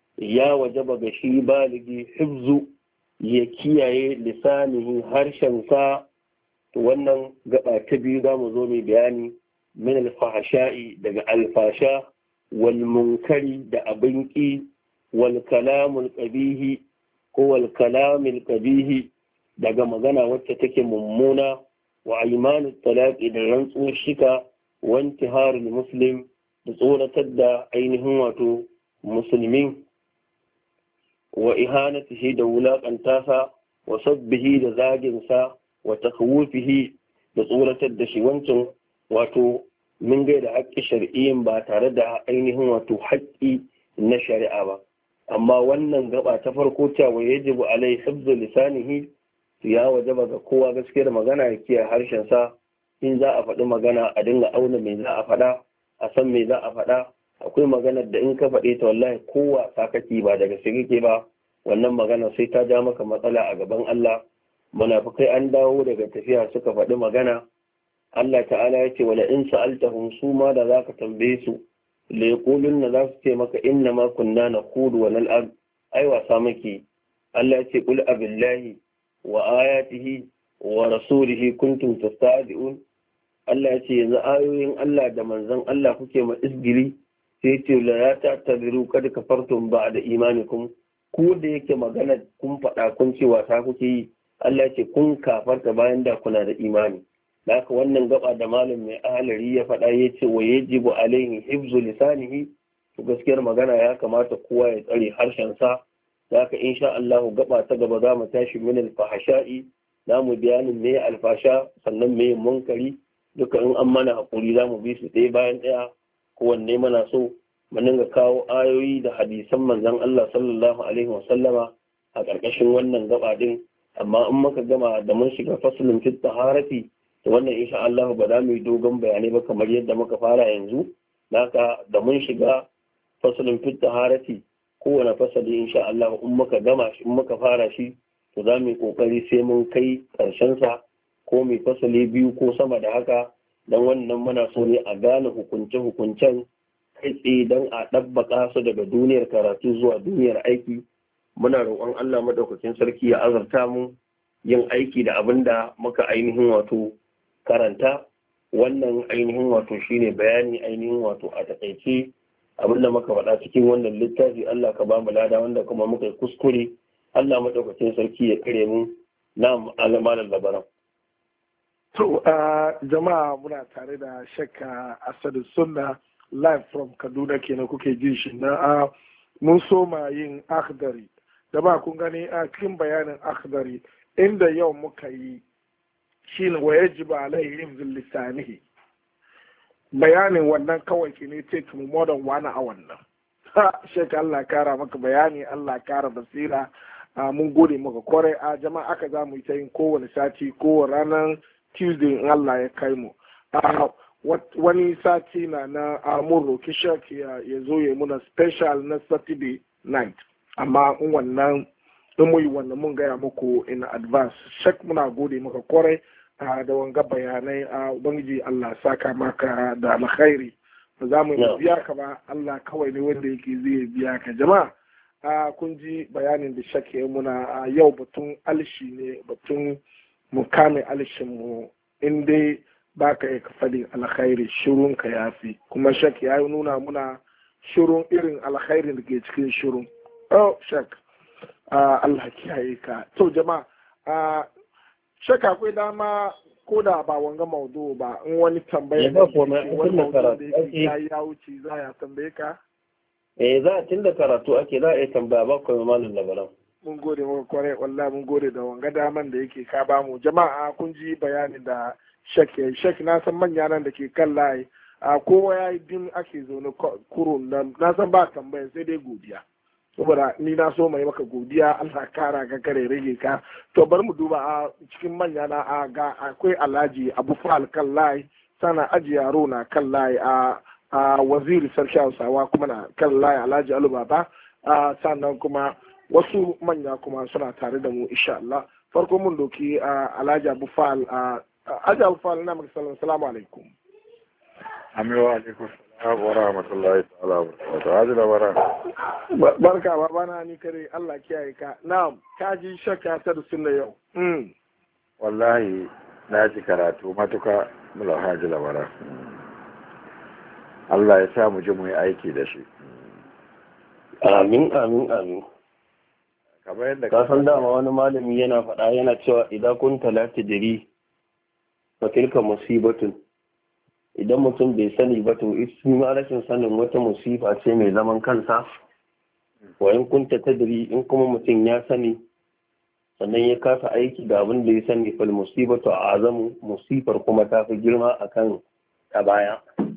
ya wajaba ga shi baligi hifzu ya kiyaye lisanihi harshensa. To wannan gaba ta biyu za mu zo mai bayani min alfahasha'i daga alfasha wal munkari da abinki wal kalamul qabihi ko wal kalamil qabihi daga magana wacce take mummuna, wa aymanu talaqi da rantsuwar shika, wa intiharul muslim da tsoratar da ainihin wato musulmi, wa ihanatihi da wulaƙanta sa, wa sabbihi da zagin sa, wa takhawufihi da tsoratar da shi. Wancan wato min gaida haƙƙi shar'iyyin ba tare da ainihin wato haƙƙi na shari'a ba. Amma wannan gaba ta farko cewa yajibu alai hifzu lisanihi, ya wajaba ga kowa gaskiyar magana ya kiyaye harshen sa. In za a faɗi magana a dinga auna me za a faɗa, a san me za a faɗa. Akwai maganar da in ka faɗe ta wallahi kowa ta kake ba daga sai kake ba, wannan magana sai ta ja maka matsala a gaban Allah. Munafikai an dawo daga tafiya suka faɗi magana, Allah ta'ala ya ce wala in sa'altahum su ma da zaka tambaye su la yaqulunna za su ce maka inna ma kunna naqudu wa nal'ab, ai wasa muke. Allah ya ce qul abillahi wa ayatihi wa rasulihi kuntum tasta'diun. Allah ya ce yanzu ayoyin Allah da manzon Allah kuke ma isgiri, sai ce la ya ta'tabiru kad kafartum ba'da imanikum, ku da yake magana kun faɗa kun ce wasa kuke yi. Allah ya ce kun kafarta bayan da kuna da imani. Da haka wannan gaba da malam mai ahalari ya faɗa ya ce wa yajibu alaihi hifzu lisanihi, to gaskiyar magana ya kamata kowa ya tsare harshen sa. Da haka insha Allah gaba ta gaba za mu tashi min al-fahsha'i, za mu bayanin me alfasha sannan me munkari, duka in an mana hakuri za mu bi su ɗaya bayan ɗaya, kowanne mana so mu dinga kawo ayoyi da hadisan manzon Allah sallallahu alaihi wa sallama a ƙarƙashin wannan gaba din. Amma in muka gama da mun shiga faslun fit taharati, to wannan insha Allah ba za mu yi dogon bayanai ba kamar yadda muka fara yanzu. Naka da mun shiga faslun fit taharati, kowane fasali insha Allah in muka gama shi in muka fara shi to za mu yi kokari sai mun kai karshen sa, ko mai fasali biyu ko sama da haka, dan wannan muna so ne a gane hukunce hukuncen kai tsaye dan a dabbaka su daga duniyar karatu zuwa duniyar aiki. Muna roƙon Allah madaukakin sarki ya azurta mu yin aiki da abin da muka ainihin wato karanta. Wannan ainihin wato shine bayani ainihin wato a takaice abin da muka faɗa cikin wannan littafi. Allah ka ba mu lada, wanda kuma muka yi kuskure Allah madaukakin sarki ya kare mu. Na'am, alamalan labaran. To jama'a muna tare da Shekka Asadu Sunna live from Kaduna kenan kuke jin shi na mun soma yin akhdari. Da ba kun gani a cikin bayanin akhdari inda yau muka yi shine wa yajibu alaihi hifzul lisanihi. Bayanin wannan kawai ke ne take mu more than one hour nan. Shek Allah kara maka bayani, Allah kara basira. Mun gode maka kwarai a jama'a, aka za mu yi ta yin kowane sati ko ranar Tuesday in Allah ya kai mu. Wani sati na na mun roki Shek ya zo ya muna special na Saturday night. Amma in wannan in mu yi wannan mun gaya muku in advance. Shek muna gode maka kwarai da wanga bayanai. A Ubangiji Allah saka maka da alkhairi. Ba za mu yi biya ka ba, Allah kawai ne wanda yake zai biya ka. Jama'a kun ji bayanin da Shek ya muna yau batun alshi ne, batun mu kame alshin mu. In dai ba ka yi kafadin alkhairi shirun ka yafi. Kuma Shek ya nuna muna shirun irin alkhairin da ke cikin shirun. Oh, Shek, Allah kiyaye ka. To jama'a, Shek akwai dama ko da ba wanga maudu ba, in wani tambaya da wani maudu da yake ya ya wuce za ya tambaye ka? Eh, za a tun da karatu ake za a yi tambaya ba kuma malin labaran. Mun gode maka kwarai, wallahi mun gode da wanga daman da yake ka bamu. Jama'a kun ji bayanin da Shek ya yi. Shek na san manya nan da ke kan layi, kowa ya yi dim ake zaune kurun nan, na san ba tambaya sai dai godiya. Saboda ni na so mai maka godiya, Allah kara ga kare rage ka. To bari mu duba a cikin manya na a ga akwai Alhaji Abu Fal kan layi, sana aji yaro na kan layi, a a waziri sarki Hausawa kuma na kan layi Alhaji Alu Baba, sannan kuma wasu manya kuma suna tare da mu insha Allah. Farko mun doki Alhaji Abu Fal, Alhaji Abu Fal na maka salamu alaikum. Amin wa alaikum salam wa rahmatullahi ta'ala wa barakatuh. Haji labara. Barka babana ni kare, Allah kiyaye ka. Na'am, ka ji Shekka ta da sunna yau. Mm. Wallahi na ji karatu matuka mula haji labara. Allah ya sa mu ji mu yi aiki da shi. Amin amin amin. Kamar yadda ka san dama wani malami yana faɗa yana cewa idan kun talata jiri fa tilka musibatun. Idan mutum bai sani ba to ma rashin sanin wata musifa ce mai zaman kansa. Wa in kunta tadri, in kuma mutum ya sani sannan ya kasa aiki da abin da ya sani fal musibatu azamu, musifar kuma ta fi girma akan ta baya.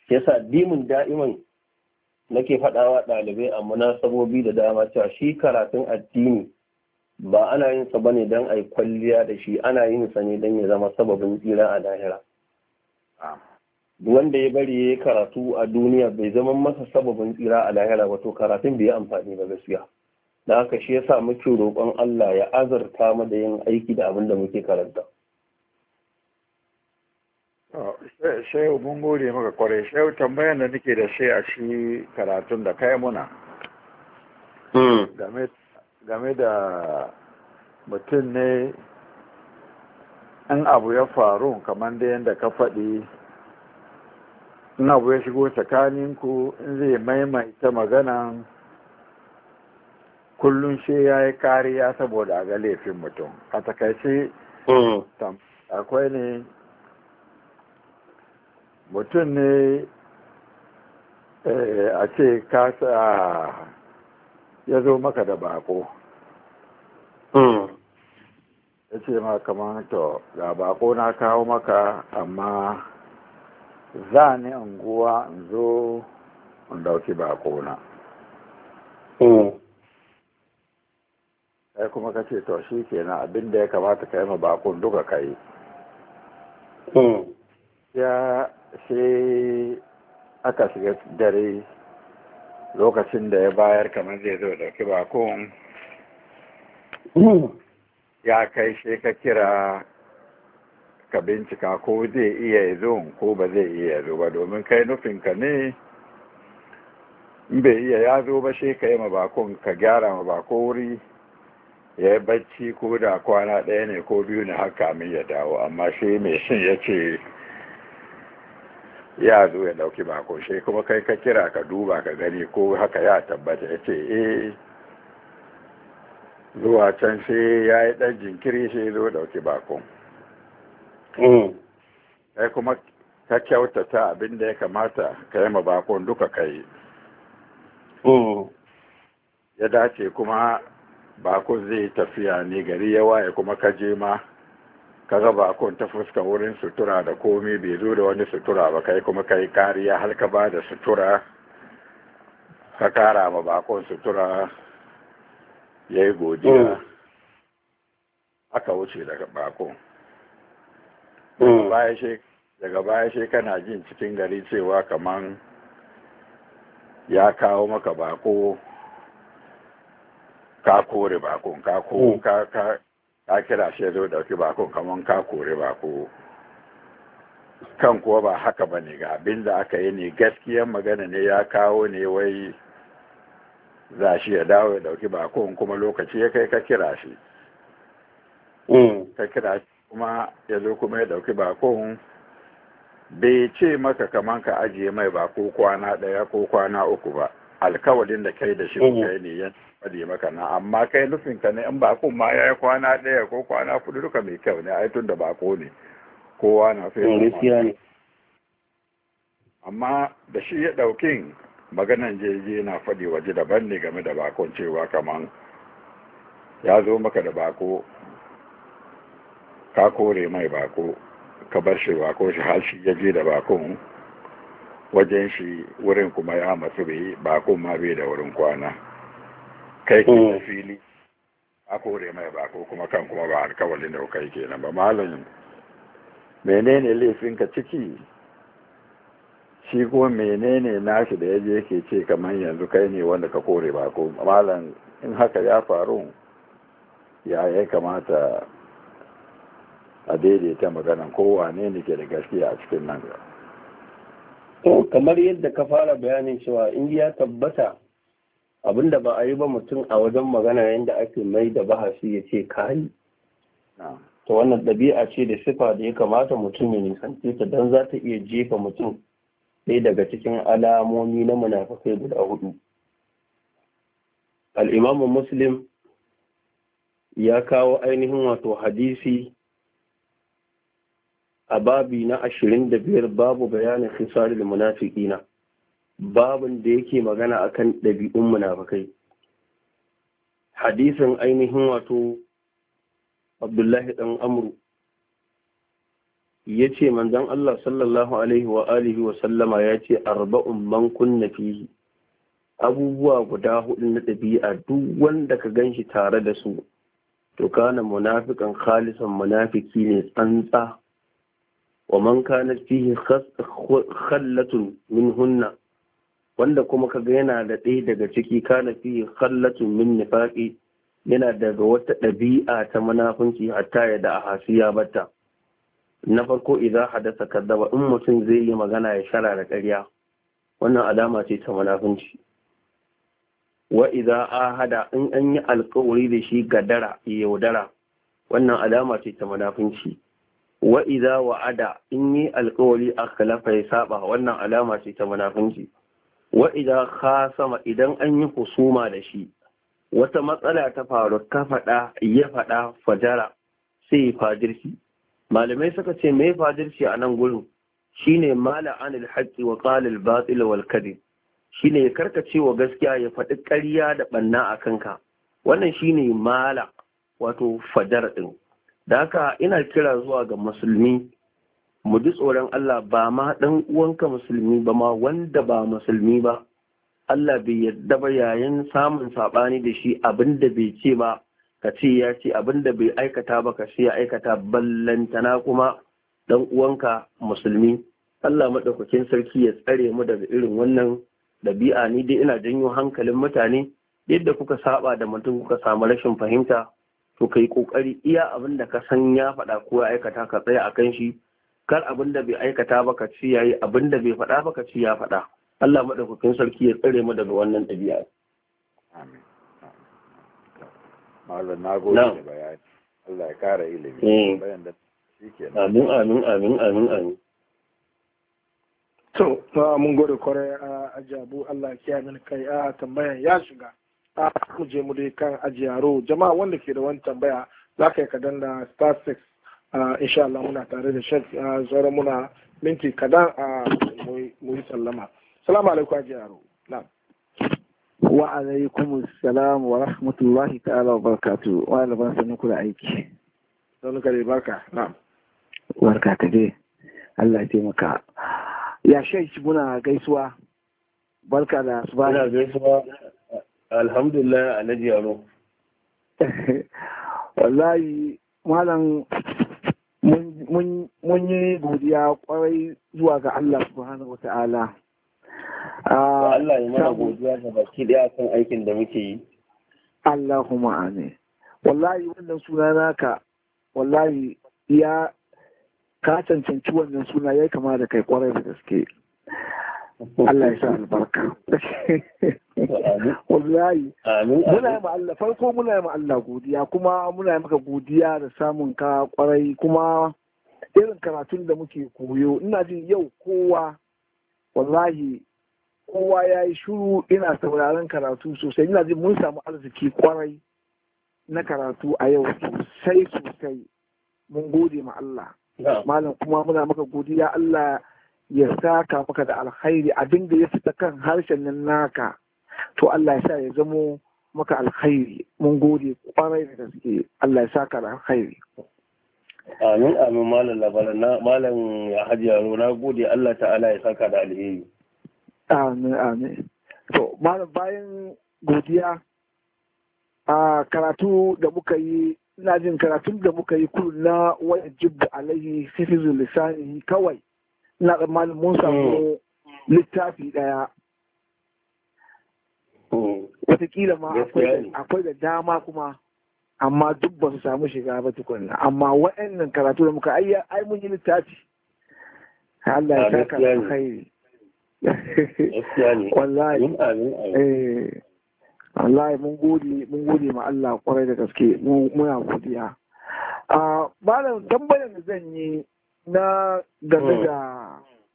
yasa dimin da'iman nake faɗawa ɗalibai a munasabobi da dama cewa shi karatun addini ba ana yin sa bane don a yi kwalliya da shi, ana yin sa ne don ya zama sababin tsira a lahira. Wanda ya bari ya yi karatu a duniya bai zama masa sababin tsira a lahira ba, to karatun bai yi amfani ba gaskiya. Da haka shi yasa muke roƙon Allah ya azarta mu da yin aiki da abin da muke karanta. Shehu mun gode maka kwarai. Shehu tambayan da nake da shi a shi karatun da kai muna game da mutum ne in abu ya faru kamar da yadda ka faɗi, in abu ya shigo tsakaninku in zai maimaita maganan kullum shi ya yi kariya saboda a ga laifin mutum. A takaice akwai ne mutum ne a ce kasa ya zo maka da bako ya ce ma kamar to ga bako na kawo maka, amma za ni unguwa in zo in dauki bako na. sai kuma ka ce to shi kenan abinda ya kamata ka yi ma bakon duka ka yi. ya sai aka shiga dare lokacin da ya bayar kamar zai zo dauki bakon ya kai sai ka kira ka bincika ko zai iya zo ko ba zai iya zo ba, domin kai nufinka ne in bai iya ya zo ba sai ka yi ma bakon ka gyara ma bako wuri ya yi bacci ko da kwana ɗaya ne ko biyu ne haka min ya dawo. Amma shi mai shin ya ce ya zo ya dauki bako, shi kuma kai ka kira ka duba ka gani ko haka ya tabbata. Ya ce eh zuwa can sai ya yi ɗan jinkiri sai zo dauki bako. Sai kuma ka kyautata abin da ya kamata ka yi ma bakon duka ka yi. Ya dace kuma bakon zai tafiya ne gari ya waye kuma ka je ma ka ga bakon ta fuska wurin sutura da komai bai zo da wani sutura ba, kai kuma kai kariya har ka ba da sutura ka kara ma bakon sutura ya yi godiya aka wuce daga bakon. Daga baya shi kana jin cikin gari cewa kaman ya kawo maka bako ka kore bakon ka ko ka ka ka kira shi zo dauki bakon kaman ka kore bako, kan kuwa ba haka bane. Ga abin da aka yi ne gaskiyar magana ne, ya kawo ne wai za shi ya dawo ya dauki bakon kuma lokaci ya kai ka kira shi ka kira shi kuma ya zo kuma ya dauki bakon. Bai ce maka kaman ka ajiye mai bako kwana daya ko kwana uku ba, alkawalin da kai da shi kai ne yan faɗi maka na, amma kai nufinka ne in bakon ma ya yi kwana ɗaya ko kwana kudu duka mai kyau ne, ai tun da bako ne kowa na so ya ne. Amma da shi ya ɗaukin maganan jeje na faɗi waje daban ne game da bakon, cewa kaman ya zo maka da bako ka kore mai bako ka bar shi bako shi har shi ya je da bakon wajen shi wurin kuma ya masu bai bakon ma bai da wurin kwana, kai ke da fili a kore mai bako kuma kan kuma ba alkawalin da kai kenan ba. Malam menene laifinka ciki, shi kuma menene nashi da yaje yake ce kamar yanzu kai ne wanda ka kore bako. Malam in haka ya faru ya ya kamata a daidaita maganan kowane ne ke da gaskiya a cikin nan. Kamar yadda ka fara bayanin cewa in ya tabbata abinda ba a yi ba mutum a wajen magana yadda ake mai da bahasi ya ce kayi, to wannan ɗabi'a ce da sifa da ya kamata mutum ya nisance ta, don za ta iya jefa mutum ɗaya daga cikin alamomi na munafikai guda hudu. Al'imamu Muslim ya kawo ainihin wato hadisi a babi na ashirin da biyar, babu bayanin khisalil munafiqina, babin da yake magana akan ɗabi'un munafikai. Hadisin ainihin wato Abdullahi ɗan Amru yace manzon Allah sallallahu alaihi wa alihi wa sallama yace arba'un man kunna fihi, abubuwa guda hudu na ɗabi'a duk wanda ka ganshi tare da su to kana munafiqan khalisan munafiki ne tsantsa. wa man kana fihi khallatun minhunna, wanda kuma kaga yana da ɗaya daga ciki kana fihi khallatun min nifaqi, yana daga wata ɗabi'a ta munafunci hatta ya da hasiya bata. Na farko idan hadasa kaddaba, in mutum zai yi magana ya shara da ƙarya, wannan alama ce ta munafunci. wa idza ahada, in an yi alƙawari da shi gadara ya yaudara, wannan alama ce ta munafunci. wa idza wa'ada, in yi alƙawari akhlafa ya saba, wannan alama ce ta munafunci. wa idza khasama, idan an yi husuma da shi wata matsala ta faru ka faɗa ya faɗa fajara sai fajirci. malamai suka ce mai fajirci a nan gurin shine mala anil haqqi wa qala al batil wal kadhib, shine ya karkace wa gaskiya ya faɗi ƙarya da ɓanna a kanka, wannan shine mala wato fajar ɗin. Da haka ina kira zuwa ga musulmi mu ji tsoron Allah, ba ma ɗan uwanka musulmi ba ma wanda ba musulmi ba, Allah bai yarda ba yayin samun saɓani da shi abin da bai ce ba ka ce ya ce, abin da bai aikata ba ka ce ya aikata, ballantana kuma ɗan uwanka musulmi. Allah maɗaukakin sarki ya tsare mu daga irin wannan ɗabi'a. Ni dai ina janyo hankalin mutane, yadda kuka saba da mutum kuka samu rashin fahimta, to kai kokari iya abin da ka san ya faɗa ko ya aikata ka tsaya akan shi, kar abin da bai aikata ba ka ci yayi, abin da bai faɗa ba ka ci ya faɗa. Allah madaukakin sarki ya tsare mu daga wannan ɗabi'a. Amin. Malam na gode da bayani. Allah ya kara ilimi. Bayan da shikenan. Amin amin amin amin amin. To, mun gode kwarai a ajabu, Allah ya kiyaye mini kai a tambayan ya shiga. A mu je mu dai kan ajiyaro. Jama'a wanda ke da wani tambaya za ka yi kadan da star six. Insha Allah muna tare da shek zara muna minti kadan a mu yi sallama. Salamu alaikum ajiyaro. Na'am. Wa alaikum assalam wa rahmatullahi ta'ala wa barakatuh. Wa alaban sanin ku da aiki. Sanu kare barka. Na'am. Barka ka dai. Allah ya taimaka. Ya shek muna gaisuwa. Barka da asuba. Muna gaisuwa. Alhamdulillah alhaji yaro. Wallahi malam mun yi godiya kwarai zuwa ga Allah subhanahu wata'ala. Allah ya mana godiya ga baki daya kan aikin da muke yi. Allahumma amin. Wallahi wannan suna naka wallahi ya ka cancanci wannan suna ya kama da kai kwarai da gaske. Allah ya sa albarka. Wallahi muna yi Allah farko muna yi Allah godiya, kuma muna yi maka godiya da samun ka kwarai, kuma irin karatun da muke koyo ina jin yau kowa wallahi kowa ya yi shuru ina sauraron karatu sosai. Ina jin mun samu arziki kwarai na karatu a yau sosai sosai. Mun gode ma Allah malam, kuma muna maka godiya. Allah ya saka maka da alkhairi, abin da ya fita kan harshen nan naka to Allah ya sa ya zamo maka alkhairi. Mun gode kwarai da gaske. Allah ya saka da alkhairi. Amin amin malam labaran na malam ya hajiya na gode. Allah ta'ala ya saka da alheri. Amin amin. To malam bayan godiya a karatu da muka yi, ina jin karatun da muka yi kullu na wajib alaihi hifzul lisani kawai ina tsammanin mun samu littafi daya. Wataƙila ma akwai da dama kuma, amma duk ba su samu shiga ba tukunna. Amma waɗannan karatu da muka ai mun yi littafi. Allah ya saka da alkhairi. Wallahi eh wallahi mun gode mun gode ma Allah kwarai da gaske. Muna godiya. A malam tambayar da zan yi na game da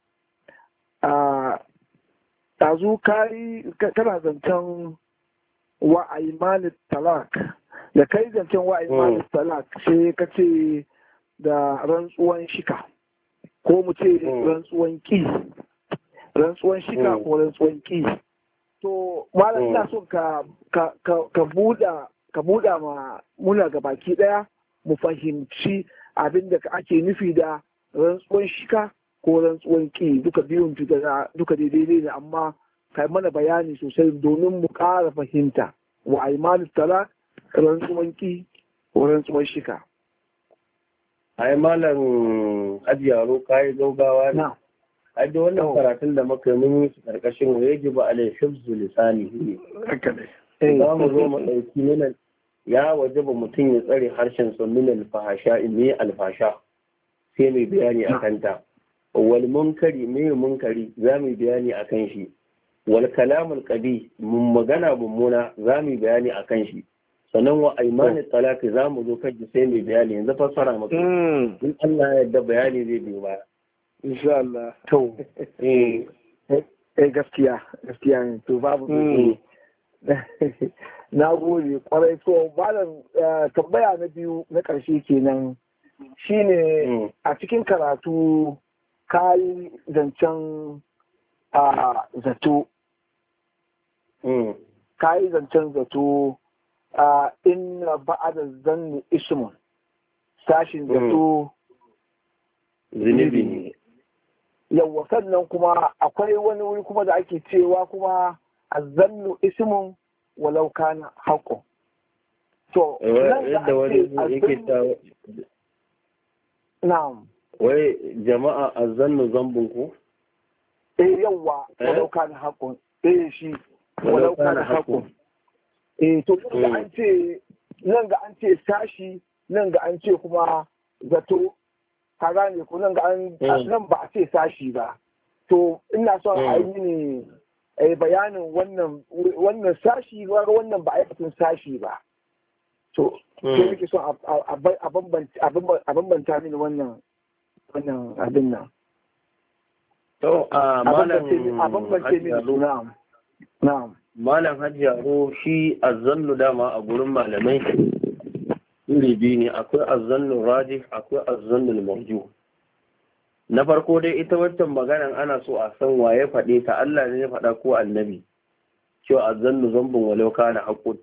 a tazu kai kana zancen wa'ayi malik talak, da kai zancen wa'ayi malik talak sai ka ce da rantsuwan shika, ko mu ce rantsuwan ki rantsuwan shika ko rantsuwan ki. To malam ina son ka ka ka buɗa ka buɗa ma muna ga baki ɗaya mu fahimci abin da ake nufi da rantsuwan shika ko rantsuwan ki duka biyun duka daidai ne amma kai mana bayani sosai domin mu ƙara fahimta wa aimanu talak rantsuwan ki ko rantsuwan shika. ai malam ajiyaro kayi gaugawa ne ai da wannan karatun da muka yi mun yi su karkashin wa yaji ba alai hifzu lisani ne za mu zo mu ɗauki minan ya waje ba mutum ya tsare harshen sa min alfahasha me alfasha sai mai bayani a kanta wal munkari me munkari za mu bayani a kan shi wal kalamul qabi mun magana mummuna za mu bayani a kan shi sannan wa aimani talaki za mu zo kan sai mai bayani yanzu fassara maka in Allah ya yarda bayani zai biyo ba insha Allah to eh eh gaskiya gaskiya ne to babu na gode kwarai to malam tambaya na biyu na ƙarshe kenan shine a cikin karatu kayi zancen a zato kayi zancen zato a inna ba'ada zanni ismun sashin zato zunubi ne yawwa sannan kuma akwai wani wuri kuma da ake cewa kuma azannu ismun walau kana haqqo to yadda wani yake ta na'am wai jama'a azannu zambun ku eh yawwa walau kana haqqo eh shi walau kana haqqo eh to kuma an ce nan ga an ce sashi nan ga an ce kuma zato ka gane ko nan ga an nan ba a ce sashi ba to ina son a yi ne a bayanin wannan wannan sashi ga wannan ba a yi sashi ba to sai nake son a bambanta mini wannan wannan abin nan to a malam a bambance mini na'am na'am malam hajjaro shi azzannu dama a gurin malamai iri biyu ne akwai azzannu rajih akwai azzannu marju na farko dai ita wancan maganan ana so a san waye faɗe ta Allah ne ya faɗa ko annabi cewa azzannu zambun walau kana haqqun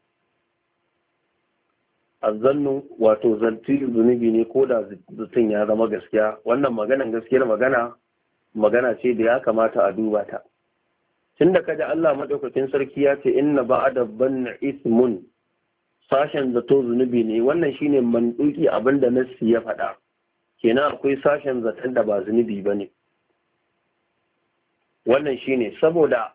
azzannu wato zanti zunubi ne ko da zutun ya zama gaskiya wannan maganan gaskiyar magana magana ce da ya kamata a duba ta tunda kaji Allah madaukakin sarki ya ce inna ba'da banna ismun sashen zato zunubi ne wannan shine manduki abinda nassi ya faɗa kenan akwai sashen zaton da ba zunubi bane wannan shine saboda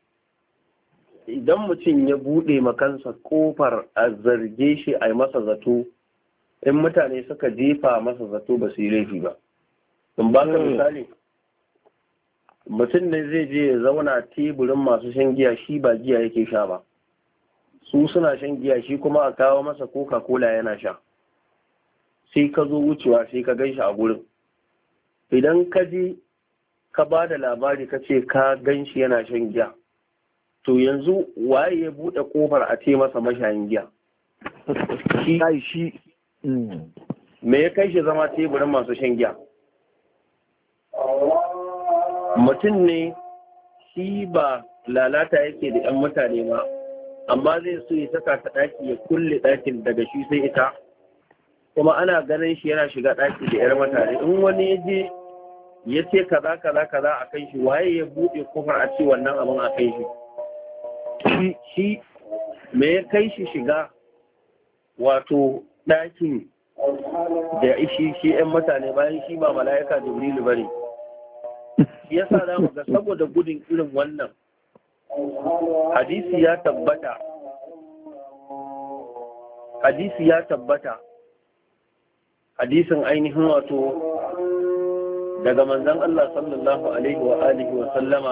idan mutum ya bude makansa kofar a zarge shi a yi masa zato in mutane suka jefa masa zato ba su yi laifi ba in ba ka misali mutum ne zai je ya zauna teburin masu shan giya shi ba giya yake sha ba su suna shan giya shi kuma a kawo masa coca cola yana sha sai ka zo wucewa sai ka gan shi a gurin idan ka je ka ba da labari ka ce ka gan shi yana shan giya to yanzu waye ya buɗe ƙofar a ce masa mashayin giya shi shi me ya kai shi zama teburin masu shan giya mutum ne shi ba lalata yake da 'yan mutane ba amma zai so ya saka ta ɗaki ya kulle ɗakin daga shi sai ita kuma ana ganin shi yana shiga ɗaki da 'yar mutane in wani ya je ya ce kaza kaza kaza a kan shi waye ya buɗe kofar a ce wannan abin a kan shi shi shi me ya kai shi shiga wato ɗakin da ishi shi 'yan mutane bayan shi ba mala'ika jibrilu bane shi yasa za mu ga saboda gudun irin wannan hadisi ya tabbata hadisi ya tabbata hadisin ainihin wato daga manzon Allah sallallahu alaihi wa alihi wa sallama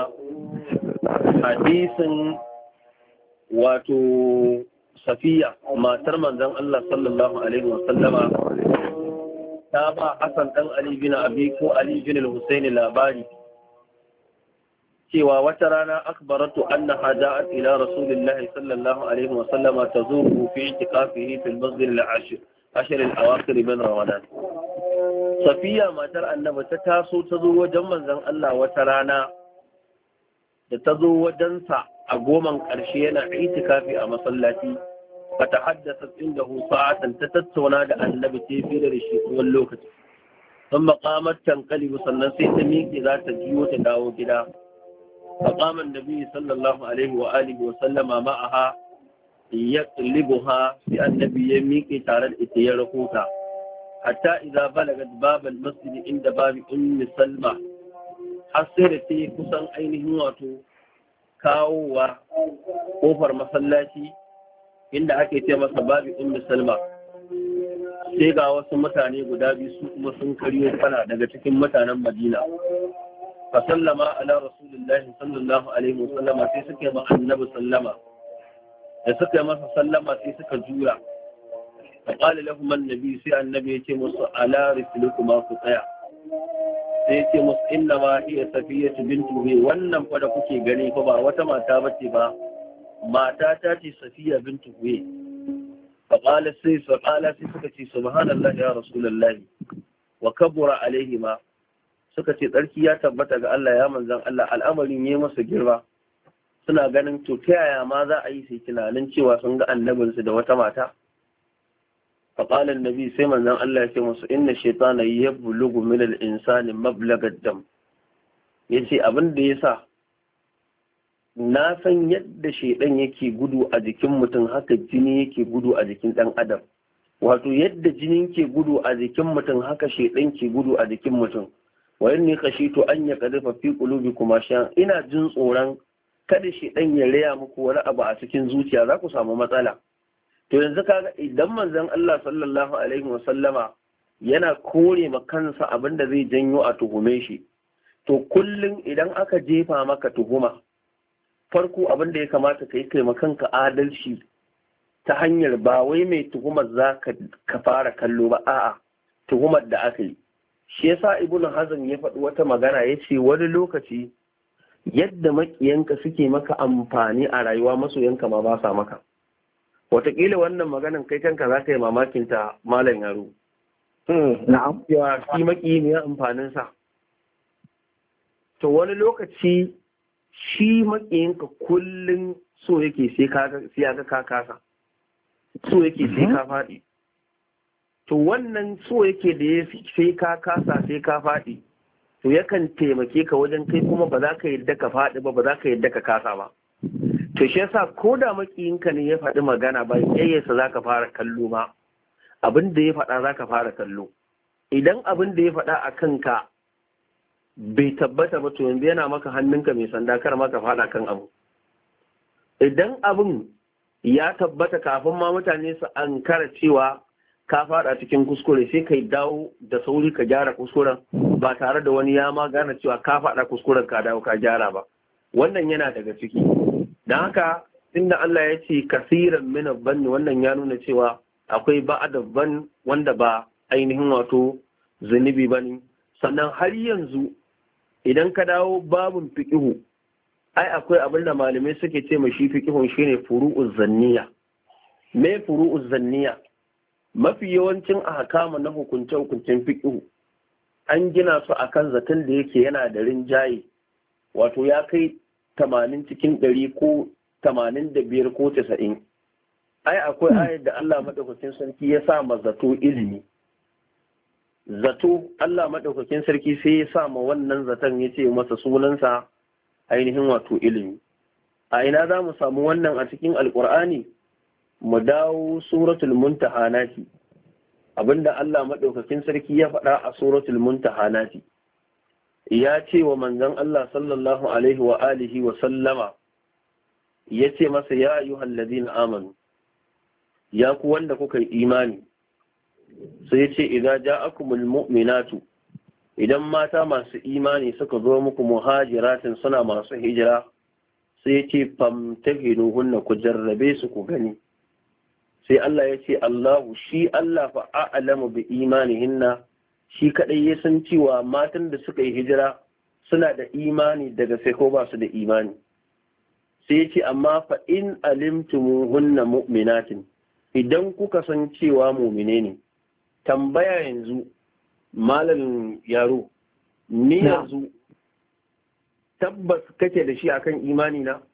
hadisin wato Safiya matar manzon Allah sallallahu alaihi wa sallama ta ba Hassan dan Ali bin Abi ko Ali bin Al-Husaini labari cewa wata rana akbaratu annaha ja'at ila rasulillahi sallallahu alaihi wa sallama tazuru fi i'tikafihi fil masjid al-ashr ashr al-awakhir min ramadan Safiya matar annabi ta taso ta zo wajen manzon Allah wata rana da ta zo wajensa a goman ƙarshe yana itikafi a masallaci fa tahaddathat indahu sa'atan ta tattauna da annabi ta fi da shi tsawon lokaci ثم قامت تنقلب sannan sai ta miƙe za ta jiyo ta dawo gida فقام النبي صلى الله عليه وآله وسلم معها يقلبها في النبي يميكي تارد اتياركوتا حتى إذا بلغت باب المسجد عند باب أم سلمة حسرتي كسان أينه واتو كاو وقفر مسلاتي عند أكيتي مسباب أم سلمة sai ga wasu mutane guda biyu su kuma sun karyo fana daga cikin mutanen Madina fa sallama ala rasulillahi sallallahu alaihi wasallam sai suka ma annabi sallama da suka masa sallama sai suka jura fa qala lahum annabi sai annabi ya ce musu ala rislukum ku tsaya sai ya ce musu inna ma hiya safiyatu bintu bi wannan fa da kuke gani fa ba wata mata bace ba mata ta ce safiya bintu bi فقال السيس فقال سكتي سبحان الله يا رسول الله وكبر عليهما سكتي tsarki ya tabbata ga Allah ya manzon Allah al'amarin yayi masa girma suna ganin to ta yaya ma za a yi sai tunanin cewa sun ga annabinsu da wata mata فقال النبي sai manzon Allah ya ce musu inna shaytana yablughu min al-insani mablagha ad-dam yace abin da yasa na san yadda shaidan yake gudu a jikin mutum haka jini yake gudu a jikin dan adam wato yadda jinin ke gudu a jikin mutum haka shaidan ke gudu a jikin mutum wa inni khashitu an yaqdhafa fi qulubikum shan ina jin tsoron kada shaidan ya raya muku wani abu a cikin zuciya za ku samu matsala to yanzu kaga idan manzon Allah sallallahu alaihi wasallama yana kore ma kansa abinda zai janyo a tuhume shi to kullun idan aka jefa maka tuhuma farko abin da ya kamata ka yi kanka adalci ta hanyar ba wai mai tuhumar za ka fara kallo ba a'a tuhumar da aka yi shi yasa ibnu hazm ya faɗi wata magana ya ce wani lokaci yadda makiyanka suke maka amfani a rayuwa masoyanka ma ba sa maka wataƙila wannan maganan kai kanka za ka yi mamakin ta malam yaro na'am ya shi maki ne amfanin sa to wani lokaci shi makiyinka kullum so yake sai ya ga ka kasa so yake sai ka faɗi to wannan so yake da ya sai ka kasa sai ka faɗi to yakan taimake ka wajen kai kuma ba za ka yadda ka faɗi ba ba za ka yadda ka kasa ba to shi yasa ko da makiyinka ne ya faɗi magana ba yayyasa za ka fara kallo ma abin da ya faɗa za ka fara kallo idan abin da ya faɗa a kanka bai tabbata ba to yanzu yana maka hannunka mai sanda kar maka fada kan abu idan abin ya tabbata kafin ma mutane su ankara cewa ka fada cikin kuskure sai kai dawo da sauri ka gyara kuskuren ba tare da wani ya ma gane cewa ka fada kuskuren ka dawo ka gyara ba wannan yana daga ciki dan haka inda Allah ya ce kasiran min banni wannan ya nuna cewa akwai ba'da ban wanda ba ainihin wato zunubi bane sannan har yanzu idan ka dawo babun fiqihu ai akwai abin da malamai suke ce mai shi fiqihun shine furu'uz zanniya me furu'uz zanniya mafi yawancin ahkama na hukunce hukuncin fiqihu an gina su akan zaton da yake yana da rinjaye wato ya kai tamanin cikin ɗari ko tamanin da biyar ko casa'in ai akwai ayar da Allah madaukakin sarki ya sa ma zato ilimi zato Allah maɗaukakin sarki sai ya sa ma wannan zaton ya ce masa sunansa ainihin wato ilimi a ina za mu samu wannan a cikin alƙur'ani mu dawo suratul muntahanati abinda Allah maɗaukakin sarki ya faɗa a suratul muntahanati ya ce wa manzon Allah sallallahu alaihi wa alihi wa sallama ya ce masa ya ayyuhal ladina amanu ya ku wanda kuka yi imani sai ya ce idan ja'akumul mu'minatu idan mata masu imani suka zo muku muhajiratin suna masu hijira sai ya ce famtahinuhunna ku jarrabe su ku gani sai Allah ya ce Allahu shi Allah fa a'lamu bi imanihinna shi kadai ya san cewa matan da suka yi hijira suna da imani daga sai ko ba su da imani sai ya ce amma fa in alimtumuhunna mu'minatin idan kuka san cewa mu'mine ne tambaya yanzu malamin yaro ni yanzu tabbas kake da shi akan imani na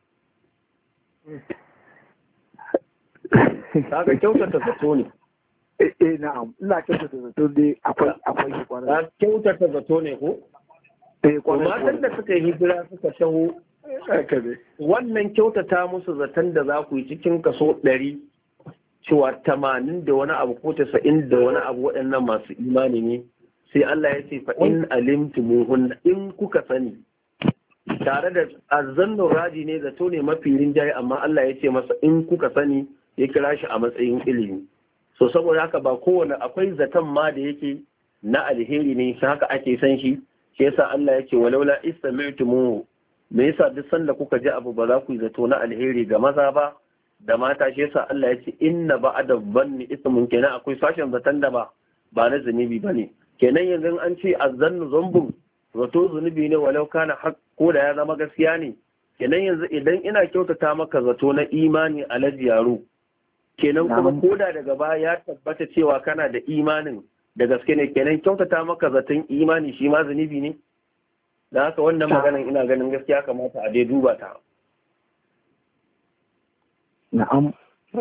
kaga kyautata zato ne eh eh na'am ina kyautata zato dai akwai akwai shi kwarai ka kyautata zato ne ko eh to kwarai matan da suka yi hijira suka taho haka ne wannan kyautata musu zaton da za ku yi cikin kaso ɗari cewa tamanin da wani abu ko tasa'in da wani abu waɗannan masu imani ne sai Allah ya ce fa in alimtumuhun in kuka sani tare da azzannun raji ne zato ne mafi rinjaye amma Allah ya ce masa in kuka sani ya kira shi a matsayin ilimi so saboda haka ba kowane akwai zaton ma da yake na alheri ne shi haka ake san shi shi yasa Allah ya ce walaula istami'tumuhu me yasa duk sanda kuka ji abu ba za ku yi zato na alheri ga maza ba da mata shi yasa Allah ya ce inna ba'da dhanni ismun kenan akwai sashen zaton da ba ba na zunubi bane kenan yanzu an ce azzannu zambun zato zunubi ne walau kana haq ko da ya zama gaskiya ne kenan yanzu idan ina kyautata maka zato na imani alaji yaro kenan kuma koda daga baya ya tabbata cewa kana da imanin da gaske ne kenan kyautata maka zaton imani shi ma zunubi ne da haka wannan maganan ina ganin gaskiya kamata a dai duba ta na'am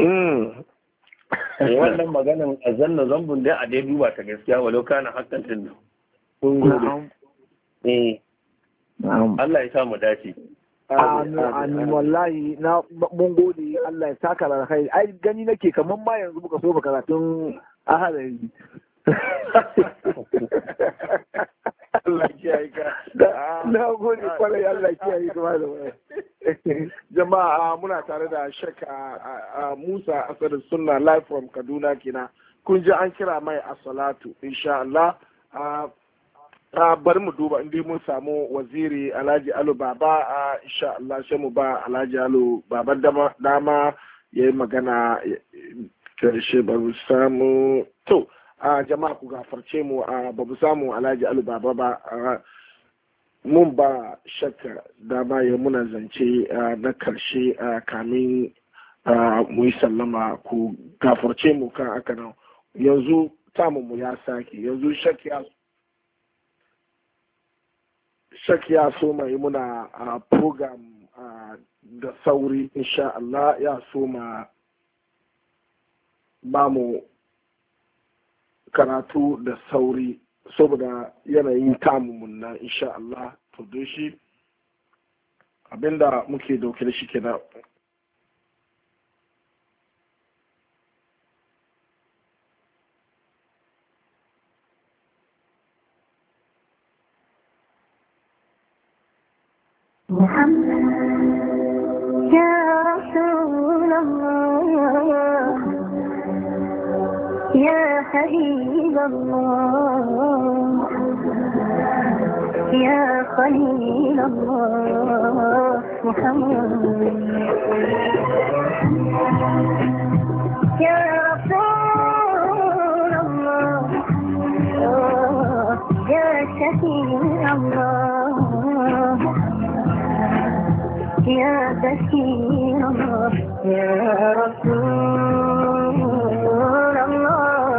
wannan maganan azanna zambun dai a dai duba ta gaskiya walau kana hakan din kun gode eh Allah ya sa mu dace amin wallahi na mun gode Allah ya saka da kai ai gani nake kaman ma yanzu muka so karatun ahadari Allah kiyaye ka na gode kwarai Allah kiyaye ka da jama'a muna tare da Sheikh Musa Asad Sunna live from Kaduna kina kun ji an kira mai as-salatu insha Allah a bari mu duba inda mun samu waziri Alhaji Alu Baba a insha Allah sai mu ba Alhaji Alu Baba dama dama yayi magana karshe ba mu samu to a jama'a ku gafarce mu a ba mu samu Alhaji Alu Baba ba mun ba shakka dama ya muna zance na karshe kamin mu yi sallama ku gafarce mu kan aka nan yanzu tamu mu ya sake yanzu shakka shak ya so mai muna a program da sauri insha Allah ya so ma ba mu karatu da sauri saboda yanayin tamumun na insha Allah to don shi abinda muke dauke da shi kenan محمد يا رسول الله يا حبيب الله يا خليل الله محمد يا رسول الله يا شفيع الله يا بشير الله يا رسول الله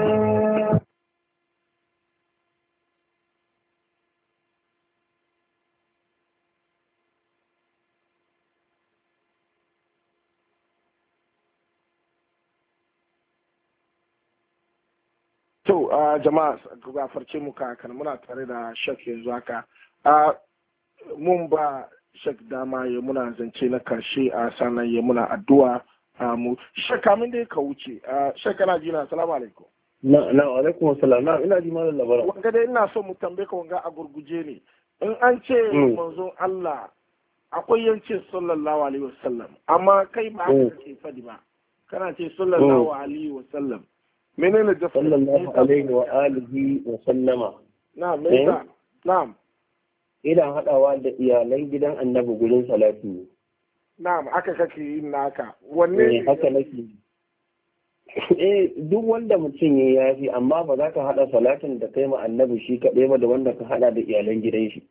to jama'a gafarce muka kan muna tare da shak yanzu haka mun ba shak dama ya muna zance na karshe a sanan ya muna addu'a mu shak kamin dai ka wuce shak kana ji na assalamu alaikum na na alaikum assalam na ina ji malam labara wanga dai ina so mu tambaye ka wanga a gurguje ne in an ce manzon Allah akwai yance sallallahu alaihi wasallam amma kai ba ka ce fadi ba kana ce sallallahu alaihi wasallam menene da sallallahu alaihi wa alihi wa sallama na'am me yasa na'am ina haɗawa da iyalan gidan annabi gurin salatu. Na'am, aka kake yin naka. Wanne ne haka nake. Eh, duk wanda mutum ya yafi amma ba za ka haɗa salatin da kai ma annabi shi kaɗai ba da wanda ka haɗa da iyalan gidan shi.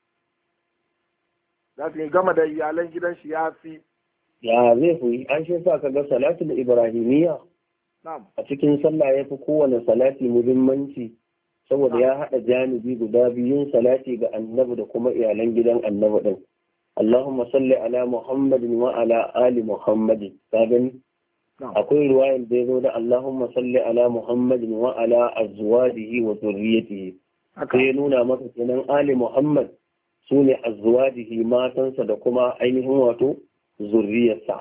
Za ka gama da iyalan gidan shi ya fi. Ya zai fi, an shi sa ka ga salatul Ibrahimiyya. Na'am. A cikin sallah ya fi kowane salati muhimmanci. saboda ya haɗa janibi guda biyun salati ga annabi da kuma iyalan gidan annabi ɗin. Allahumma salli ala Muhammadin wa ala ali Muhammadin. Ka gani? akwai ruwayan da ya zo da Allahumma salli ala Muhammadin wa ala azwajihi wa zurriyyatihi sai ya nuna maka kenan ali Muhammad sune azwajihi matansa da kuma ainihin wato zurriyarsa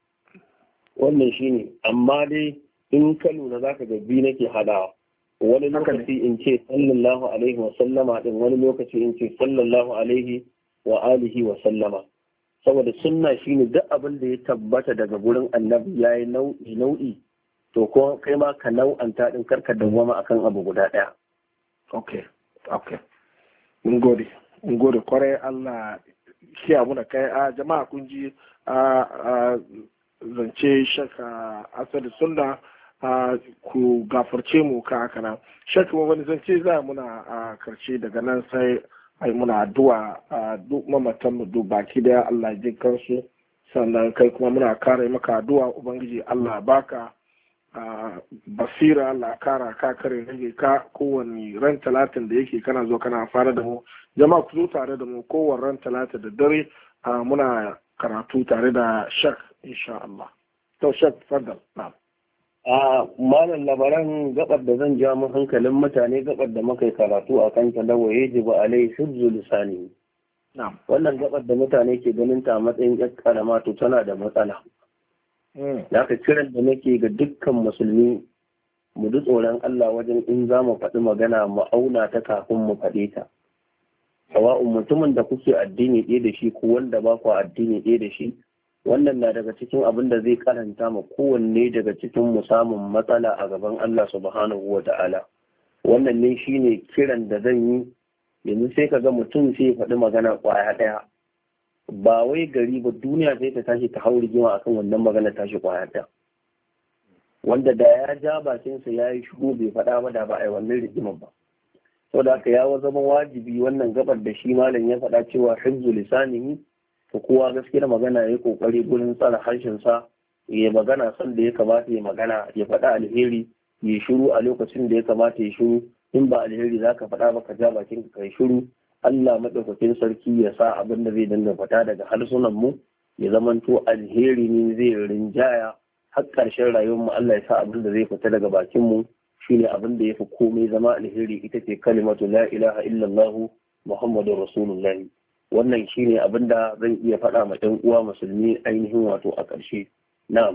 wannan shine amma dai in ka lura zaka ga bi nake hadawa wani lokaci in ce sallallahu alaihi wa sallama din wani lokaci in ce sallallahu alaihi wa alihi wa sallama saboda sunna shine duk abin da ya tabbata daga gurin annabi yayi nau'i nau'i to ko kai ma ka nau'anta din karka dawwama akan abu guda daya okay okay mun gode mun gode kwarai Allah kiya muna kai a jama'a kun ji a zance shaka asali sunna ku gafarce mu ka haka nan shaka wani zance za muna a karshe daga nan sai ai muna addu'a a duk mamatan mu duk baki daya Allah ji kansu sannan kai kuma muna kare maka addu'a ubangiji Allah baka basira Allah kara ka kare rage ka kowane ran talatin da yake kana zo kana fara da mu jama'a ku zo tare da mu kowane ran talata da dare muna karatu tare da shak insha Allah to shak fadal na'am a malam labaran gabar da zan ja mu hankalin mutane gabar da muka yi karatu a kan ta dawo yajibu alai hibzu lisani na'am wannan gabar da mutane ke ganin ta a matsayin yar karama to tana da matsala da ka kiran da nake ga dukkan musulmi mu ji tsoron Allah wajen in za mu faɗi magana mu auna ta kafin mu faɗe ta sawa'un mutumin da kuke addini ɗaya da shi ko wanda ba ku addini ɗaya da shi wannan na daga cikin abin da zai karanta ma kowanne daga cikin mu samun matsala a gaban Allah subhanahu wa ta'ala wannan ne shine kiran da zan yi yanzu sai ka ga mutum sai ya faɗi magana ƙwaya ɗaya ba wai gari ba duniya sai ta tashi ta hau rigima akan wannan magana tashi ƙwaya ɗaya wanda da ya ja bakinsa ya yi shigo bai faɗa ba da ba a yi wannan rigimar ba saboda haka ya zama wajibi wannan gabar da shi malam ya faɗa cewa hifzu lisanihi to kowa gaskiyar magana ya yi kokari gurin tsara harshensa ya magana san da ya kamata ya magana ya faɗa alheri ya shiru a lokacin da ya kamata ya shiru in ba alheri za ka faɗa ba ka ja bakin ka kai shiru Allah maɗaukakin sarki ya sa abin da zai dinga fita daga harsunan mu ya zamanto alheri ne zai rinjaya har ƙarshen rayuwar mu Allah ya sa abin da zai fita daga bakin mu shine abin da ya fi komai zama alheri ita ce kalimatu la ilaha illallah muhammadur rasulullahi wannan shine abin da zan iya faɗa ma ɗan uwa musulmi ainihin wato a ƙarshe na'am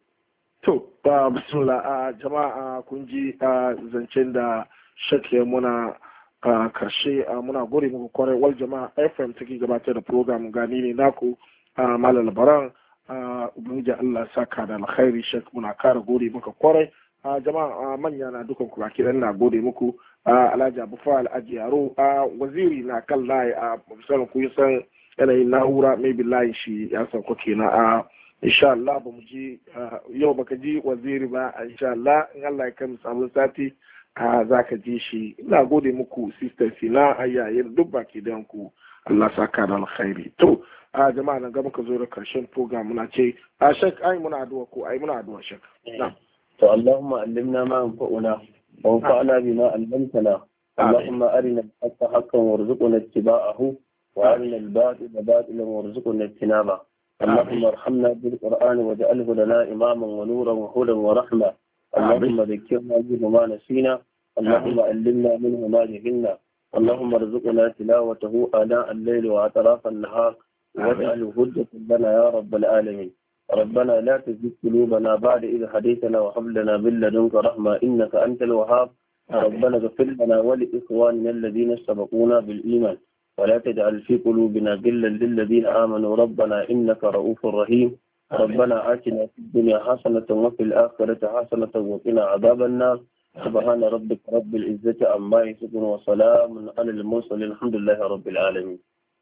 to ba bismillah a jama'a kun ji a zancen da shakle muna a karshe muna gode muku kwarai wal jama'a F M take gabatar da program gani ne naku a malal labaran ubangiji Allah saka da alkhairi shek muna kara gode muka kwarai a jama'a manya na dukan ku baki dan na gode muku alhaji abu fa alhaji yaro waziri na kan layi a misalin ku san yanayin na'ura maybe layin shi ya sauko kenan a insha Allah ba mu ji yau baka ji waziri ba insha Allah in Allah ya kai samu sati za ka ji shi ina gode muku sister sina ayyayen duk baki dan ku Allah saka da alkhairi to a jama'a nan ga muka zo da karshen program muna ce a shek ai muna addu'a ko ai muna addu'a shek na'am to Allahumma allimna ma yanfa'una وانفعنا بما علمتنا اللهم أرنا الحق حقا وارزقنا اتباعه وأرنا الباطل باطلا وارزقنا اجتنابه اللهم ارحمنا بالقرآن واجعله لنا إماما ونورا وهدى ورحمة اللهم ذكرنا منه ما نسينا اللهم علمنا منه ما جهلنا اللهم ارزقنا تلاوته آناء الليل وأطراف النهار واجعله هجة لنا يا رب العالمين ربنا لا تزغ قلوبنا بعد إذ هديتنا وهب لنا من لدنك رحمة إنك أنت الوهاب ربنا اغفر لنا ولإخواننا الذين سبقونا بالإيمان ولا تجعل في قلوبنا غلا للذين آمنوا ربنا إنك رؤوف رحيم ربنا آتنا في الدنيا حسنة وفي الآخرة حسنة وقنا عذاب النار سبحان ربك رب العزة عما يصفون وسلام على المرسلين الحمد لله رب العالمين.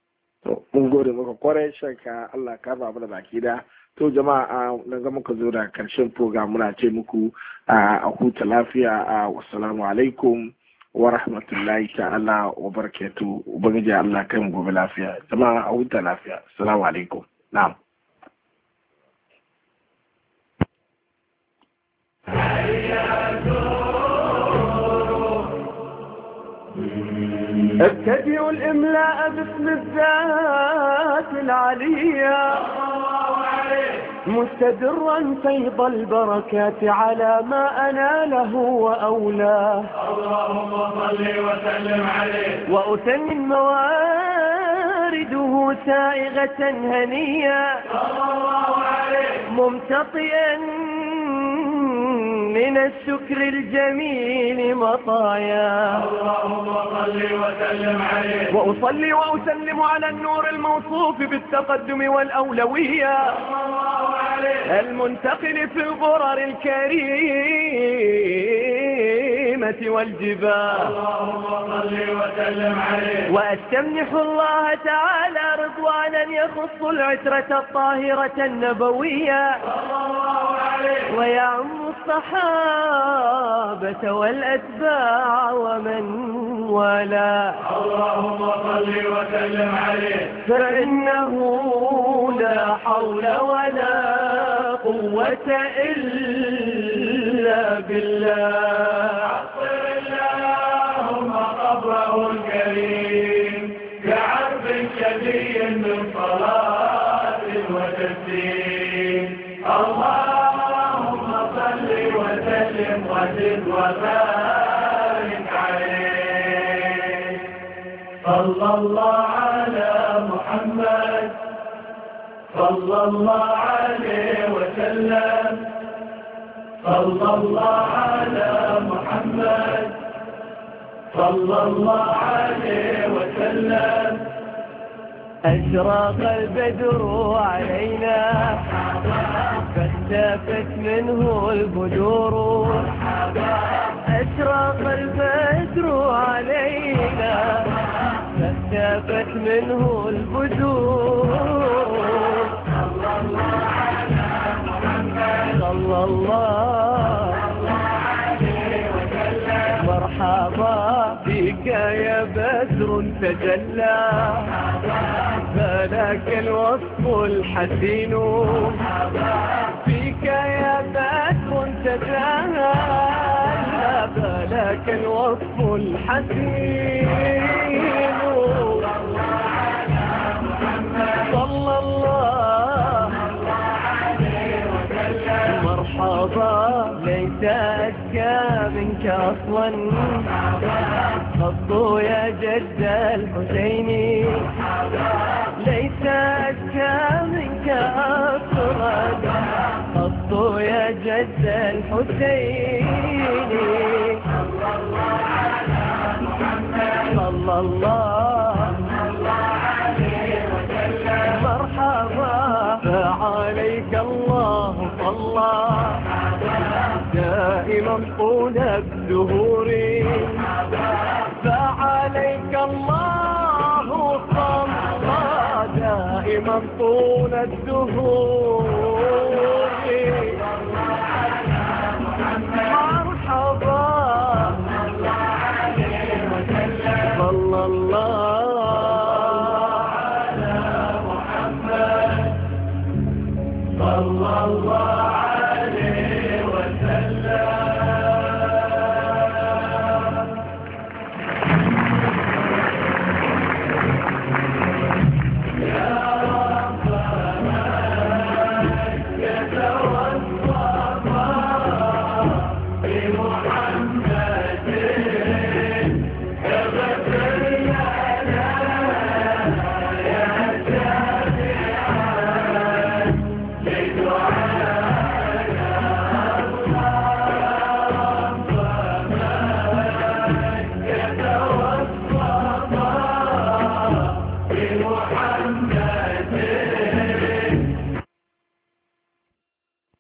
mun gode maka kwarai shaka Allah ka ba mu da baki da to jama'a nan ga muka zo da karshen program muna ce muku a huta lafiya a wassalamu alaikum wa rahmatullahi ta'ala wa barakatuh ubangiji Allah kai mu gobe lafiya jama'a a huta lafiya assalamu alaikum na'am ابتدئوا الإملاء باسم الذات العليا مستدرا فيض البركات على ما أناله وأولاه. اللهم صل وسلم عليه وأتمم موارده سائغة هنيا صلى الله عليه ممتطئا من الشكر الجميل مطايا. اللهم صل وسلم عليه وأصلي وأسلم على النور الموصوف بالتقدم والأولوية صلى الله عليه المنتقل في الغرر الكريمة والجبال. اللهم صل وسلم عليه وأستمنح الله تعالى رضوانا يخص العترة الطاهرة النبوية صلى الله عليه ويعم الصحابة والأتباع ومن والاه. اللهم صل وسلم عليه فإنه لا حول ولا قوة إلا بالله. عطر اللهم قبره الكريم بعرف شديد من صلاة وتسليم. اللهم صل وسلم وزد وبارك عليه. صلى الله على محمد صلى الله عليه وسلم. صلى الله على محمد صلى الله عليه وسلم. أشراق البدر علينا فاختفت منه البدور. أشراق البدر علينا فاختفت منه البدور. صلى الله على محمد صلى الله عليه وسلم. مرحبا بك يا بدر تجلى فلك الوصف الحسين. فيك يا بدر تجلى فلك الوصف الحسين. صلى الله عليه وسلم. مرحبا ليس أزكى منك أصلا خط يا جد الحسين. ليس أزكى منك أصلا خط يا جد الحسين. صلى الله عليه وسلم. مرحبا فعليك الله صلى دائما طول الدهور. فعليك الله صلى دائما طول الدهور.